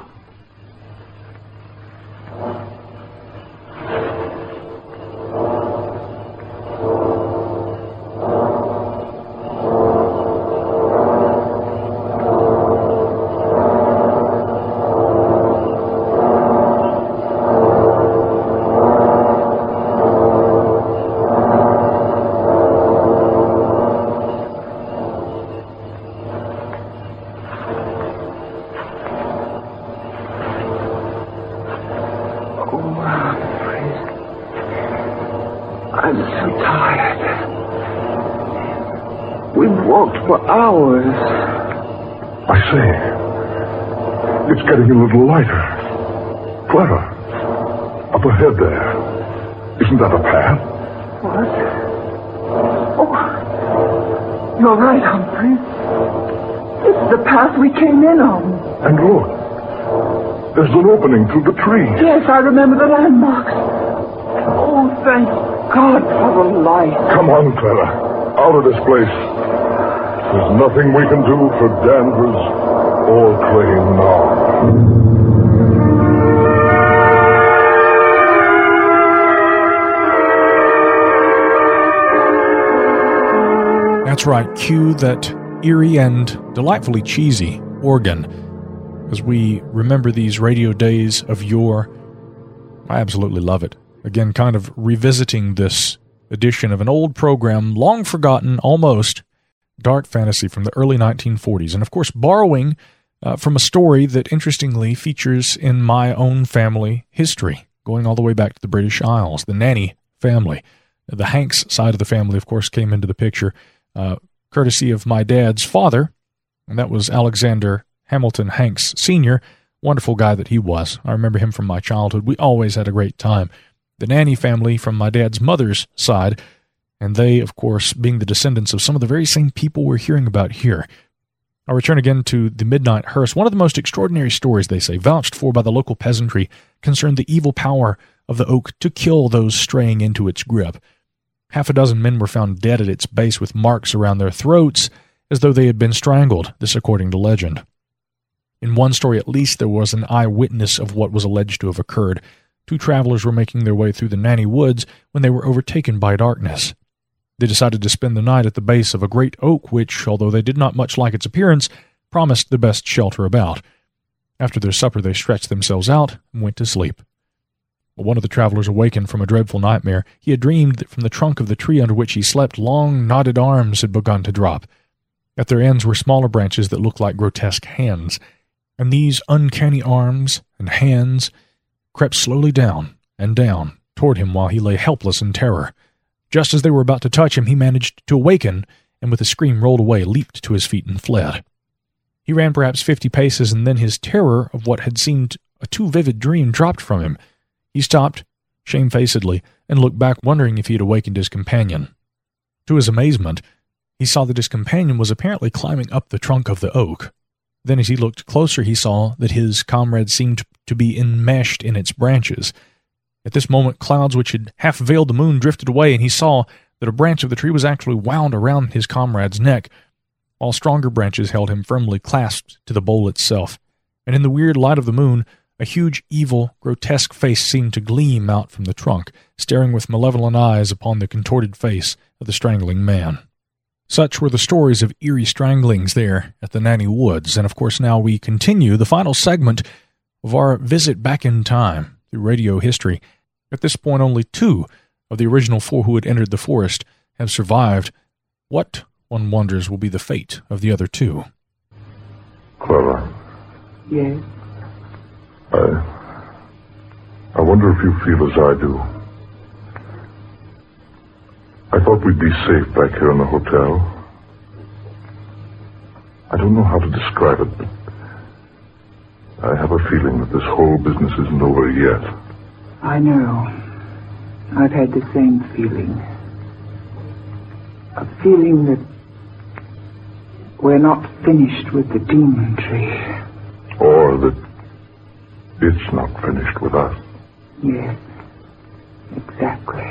I'm so tired. We've walked for hours. I say, it's getting a little lighter. Clara, up ahead there. Isn't that a path? What? Oh, you're right, Humphrey. It's the path we came in on. And look, there's an opening through the trees. Yes, I remember the landmarks. Oh, thank God for the light. Come on, Clara. Out of this place. There's nothing we can do for Danvers or Crane now. That's right, cue that eerie and delightfully cheesy organ as we remember these radio days of yore. I absolutely love it. Again, kind of revisiting this edition of an old program, long forgotten, almost, dark fantasy from the early nineteen forties. And of course, borrowing uh, from a story that interestingly features in my own family history, going all the way back to the British Isles, the Nanny family. The Hanks side of the family, of course, came into the picture, uh, courtesy of my dad's father, and that was Alexander Hamilton Hanks Senior Wonderful guy that he was. I remember him from my childhood. We always had a great time. The Nanny family from my dad's mother's side, and they, of course, being the descendants of some of the very same people we're hearing about here. I'll return again to the Midnight Hearse. One of the most extraordinary stories, they say, vouched for by the local peasantry, concerned the evil power of the oak to kill those straying into its grip. Half a dozen men were found dead at its base with marks around their throats, as though they had been strangled, this according to legend. In one story at least, there was an eyewitness of what was alleged to have occurred. Two travelers were making their way through the Nanny Woods when they were overtaken by darkness. They decided to spend the night at the base of a great oak which, although they did not much like its appearance, promised the best shelter about. After their supper they stretched themselves out and went to sleep. But one of the travelers awakened from a dreadful nightmare. He had dreamed that from the trunk of the tree under which he slept, long knotted arms had begun to drop. At their ends were smaller branches that looked like grotesque hands. and these uncanny arms and hands crept slowly down and down toward him while he lay helpless in terror. Just as they were about to touch him, he managed to awaken, and with a scream rolled away, leaped to his feet and fled. He ran perhaps fifty paces, and then his terror of what had seemed a too vivid dream dropped from him. He stopped, shamefacedly, and looked back, wondering if he had awakened his companion. To his amazement, he saw that his companion was apparently climbing up the trunk of the oak. Then as he looked closer, he saw that his comrade seemed to be enmeshed in its branches. At this moment, clouds which had half veiled the moon drifted away, and he saw that a branch of the tree was actually wound around his comrade's neck, while stronger branches held him firmly clasped to the bole itself. And in the weird light of the moon, a huge, evil, grotesque face seemed to gleam out from the trunk, staring with malevolent eyes upon the contorted face of the strangling man. Such were the stories of eerie stranglings there at the Nanny Woods, and of course now we continue the final segment of our visit back in time through radio history. At this point, only two of the original four who had entered the forest have survived. What, one wonders, will be the fate of the other two? Clara. Yes? I... I wonder if you feel as I do. I thought we'd be safe back here in the hotel. I don't know how to describe it, but I have a feeling that this whole business isn't over yet. I know. I've had the same feeling. A feeling that we're not finished with the demon tree. Or that it's not finished with us. Yes, exactly.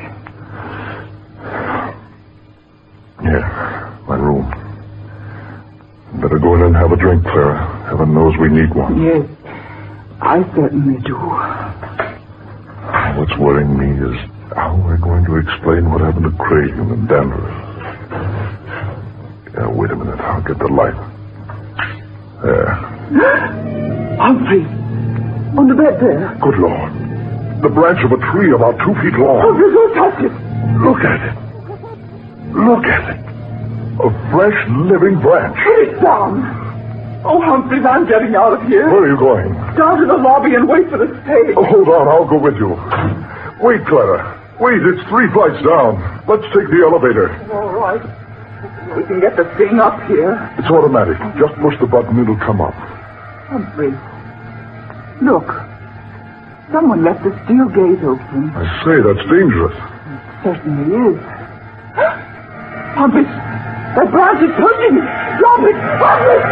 Yeah, my room. Better go in and have a drink, Clara. Heaven knows we need one. Yes, I certainly do. What's worrying me is how we're going to explain what happened to Cragen and Danvers. Yeah, wait a minute. I'll get the light. There. Humphrey, on the bed there. Good Lord. The branch of a tree about two feet long. Humphrey, don't touch it. Look at it. Look at it. A fresh, living branch. Put it down. Oh, Humphreys, I'm getting out of here. Where are you going? Down to the lobby and wait for the stage. Oh, hold on. I'll go with you. Wait, Clara. Wait, it's three flights down. Let's take the elevator. All right. We can get the thing up here. It's automatic. Just push the button, it'll come up. Humphrey, look. Someone left the steel gate open. I say, that's dangerous. It certainly is. Humphrey, that branch is pushing me. Drop it. Humphrey!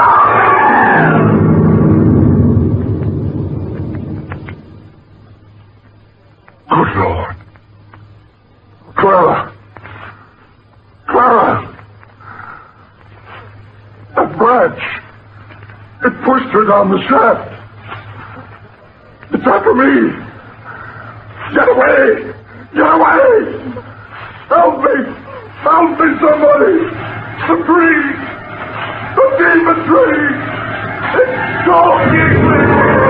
Good Lord. Clara. Clara. That branch. It pushed her down the shaft. It's after me. Get away. Get away. Help me. Help me, somebody. The tree. The demon tree. It's stalking me.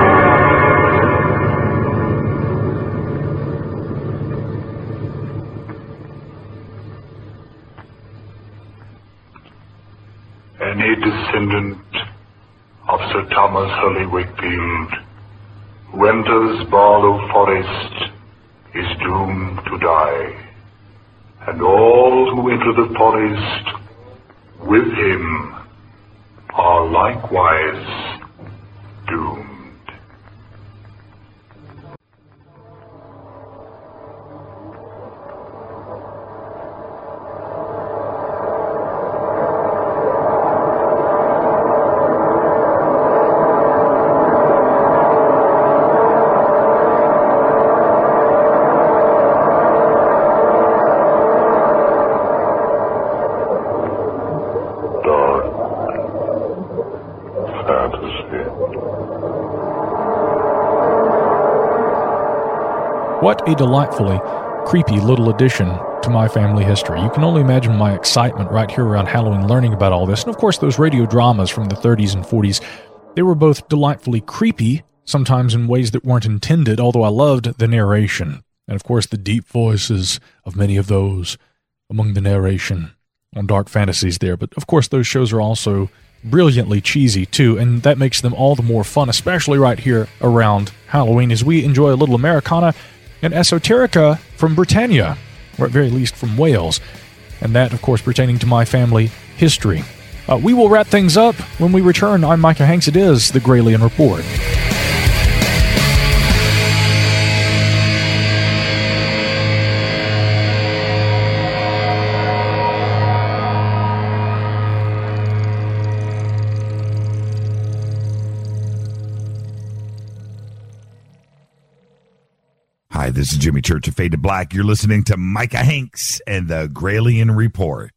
Any descendant of Sir Thomas Hurley Wakefield who enters Barlow Forest is doomed to die, and all who enter the forest with him are likewise doomed. What a delightfully creepy little addition to my family history. You can only imagine my excitement right here around Halloween learning about all this. And of course, those radio dramas from the thirties and forties, they were both delightfully creepy, sometimes in ways that weren't intended, although I loved the narration. And of course, the deep voices of many of those among the narration on Dark Fantasies there. But of course, those shows are also brilliantly cheesy, too, and that makes them all the more fun, especially right here around Halloween, as we enjoy a little Americana and esoterica from Britannia, or at very least from Wales, and that, of course, pertaining to my family history. Uh, we will wrap things up when we return. I'm Micah Hanks. It is the Gralien Report. Hi, this is Jimmy Church of Fade to Black. You're listening to Micah Hanks and the Gralien Report.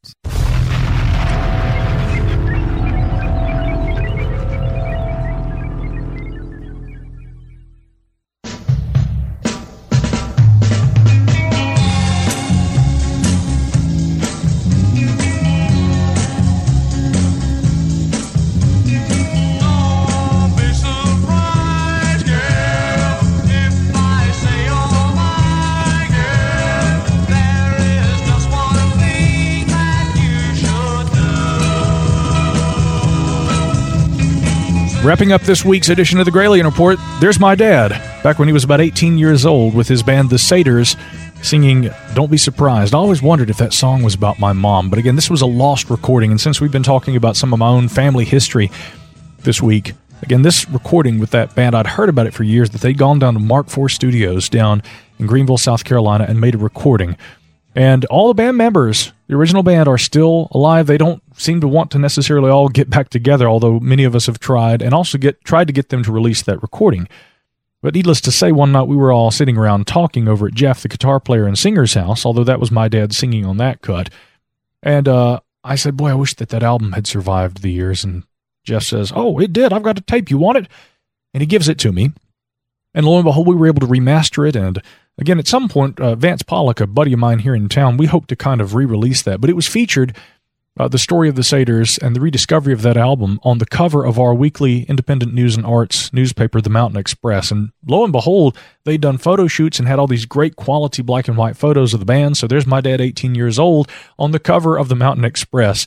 Wrapping up this week's edition of the Gralien Report, there's my dad, back when he was about eighteen years old, with his band The Satyrs, singing Don't Be Surprised. I always wondered if that song was about my mom, but again, this was a lost recording, and since we've been talking about some of my own family history this week, again, this recording with that band, I'd heard about it for years, that they'd gone down to Mark four Studios down in Greenville, South Carolina, and made a recording. And all the band members, the original band, are still alive. They don't seem to want to necessarily all get back together, although many of us have tried, and also get tried to get them to release that recording. But needless to say, one night we were all sitting around talking over at Jeff, the guitar player and singer's house, although that was my dad singing on that cut. And uh, I said, boy, I wish that that album had survived the years. And Jeff says, oh, it did. I've got a tape. You want it? And he gives it to me. And lo and behold, we were able to remaster it. And again, at some point, uh, Vance Pollock, a buddy of mine here in town, we hope to kind of re-release that. But it was featured, uh, the story of the Satyrs and the rediscovery of that album, on the cover of our weekly independent news and arts newspaper, The Mountain Express. And lo and behold, they'd done photo shoots and had all these great quality black and white photos of the band. So there's my dad, eighteen years old, on the cover of The Mountain Express.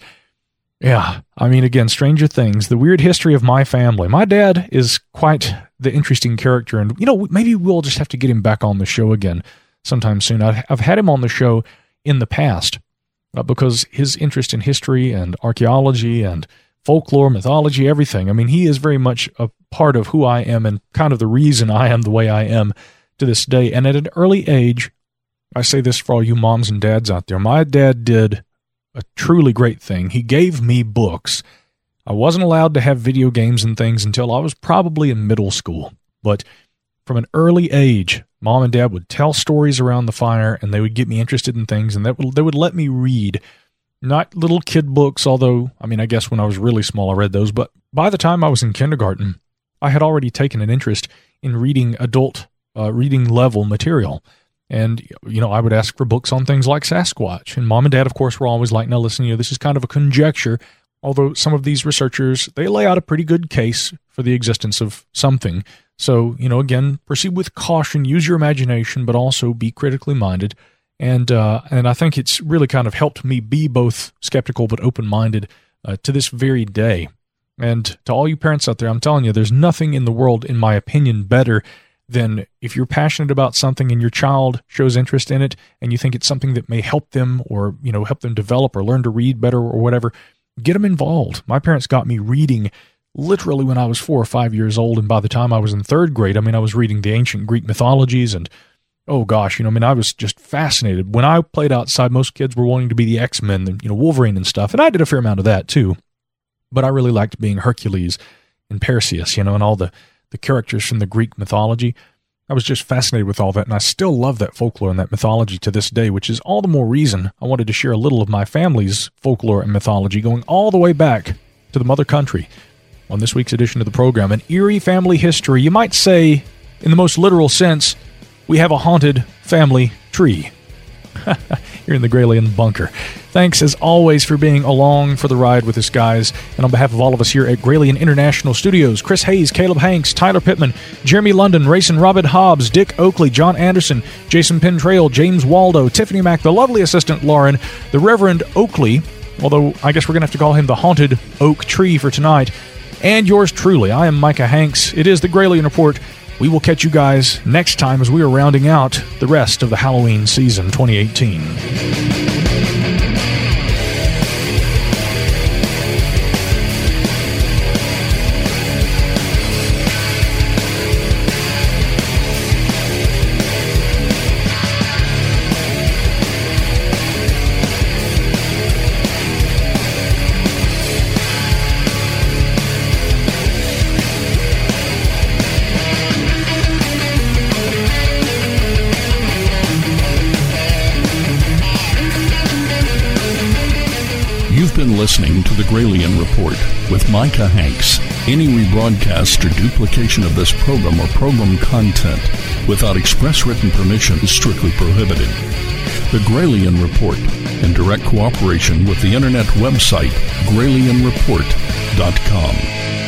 Yeah, I mean, again, stranger things, the weird history of my family. My dad is quite the interesting character, and, you know, maybe we'll just have to get him back on the show again sometime soon. I've had him on the show in the past uh, because his interest in history and archaeology and folklore, mythology, everything. I mean, he is very much a part of who I am and kind of the reason I am the way I am to this day. And at an early age, I say this for all you moms and dads out there, my dad did a truly great thing. He gave me books. I wasn't allowed to have video games and things until I was probably in middle school. But from an early age, Mom and Dad would tell stories around the fire, and they would get me interested in things, and that would, they would let me read. Not little kid books, although, I mean, I guess when I was really small I read those, but by the time I was in kindergarten, I had already taken an interest in reading adult uh, reading level material. And, you know, I would ask for books on things like Sasquatch. And Mom and Dad, of course, were always like, now listen, you know, this is kind of a conjecture, although some of these researchers, they lay out a pretty good case for the existence of something. So, you know, again, proceed with caution, use your imagination, but also be critically minded. And uh, and I think it's really kind of helped me be both skeptical but open-minded uh, to this very day. And to all you parents out there, I'm telling you, there's nothing in the world, in my opinion, better then if you're passionate about something and your child shows interest in it and you think it's something that may help them or, you know, help them develop or learn to read better or whatever, get them involved. My parents got me reading literally when I was four or five years old. And by the time I was in third grade, I mean, I was reading the ancient Greek mythologies and, oh gosh, you know, I mean, I was just fascinated. When I played outside, most kids were wanting to be the X-Men and, you know, Wolverine and stuff. And I did a fair amount of that too. But I really liked being Hercules and Perseus, you know, and all the the characters from the Greek mythology. I was just fascinated with all that, and I still love that folklore and that mythology to this day, which is all the more reason I wanted to share a little of my family's folklore and mythology going all the way back to the mother country on this week's edition of the program. An eerie family history. You might say, in the most literal sense, we have a haunted family tree. Here in the Gralien Bunker. Thanks, as always, for being along for the ride with us, guys. And on behalf of all of us here at Gralien International Studios, Chris Hayes, Caleb Hanks, Tyler Pittman, Jeremy London, Rayson Robert Hobbs, Dick Oakley, John Anderson, Jason Pentrail, James Waldo, Tiffany Mack, the lovely assistant Lauren, the Reverend Oakley, although I guess we're going to have to call him the Haunted Oak Tree for tonight. And yours truly, I am Micah Hanks. It is the Gralien Report. We will catch you guys next time as we are rounding out the rest of the Halloween season twenty eighteen. You've been listening to the Gralien Report with Micah Hanks. Any rebroadcast or duplication of this program or program content without express written permission is strictly prohibited. The Gralien Report, in direct cooperation with the internet website gralien report dot com.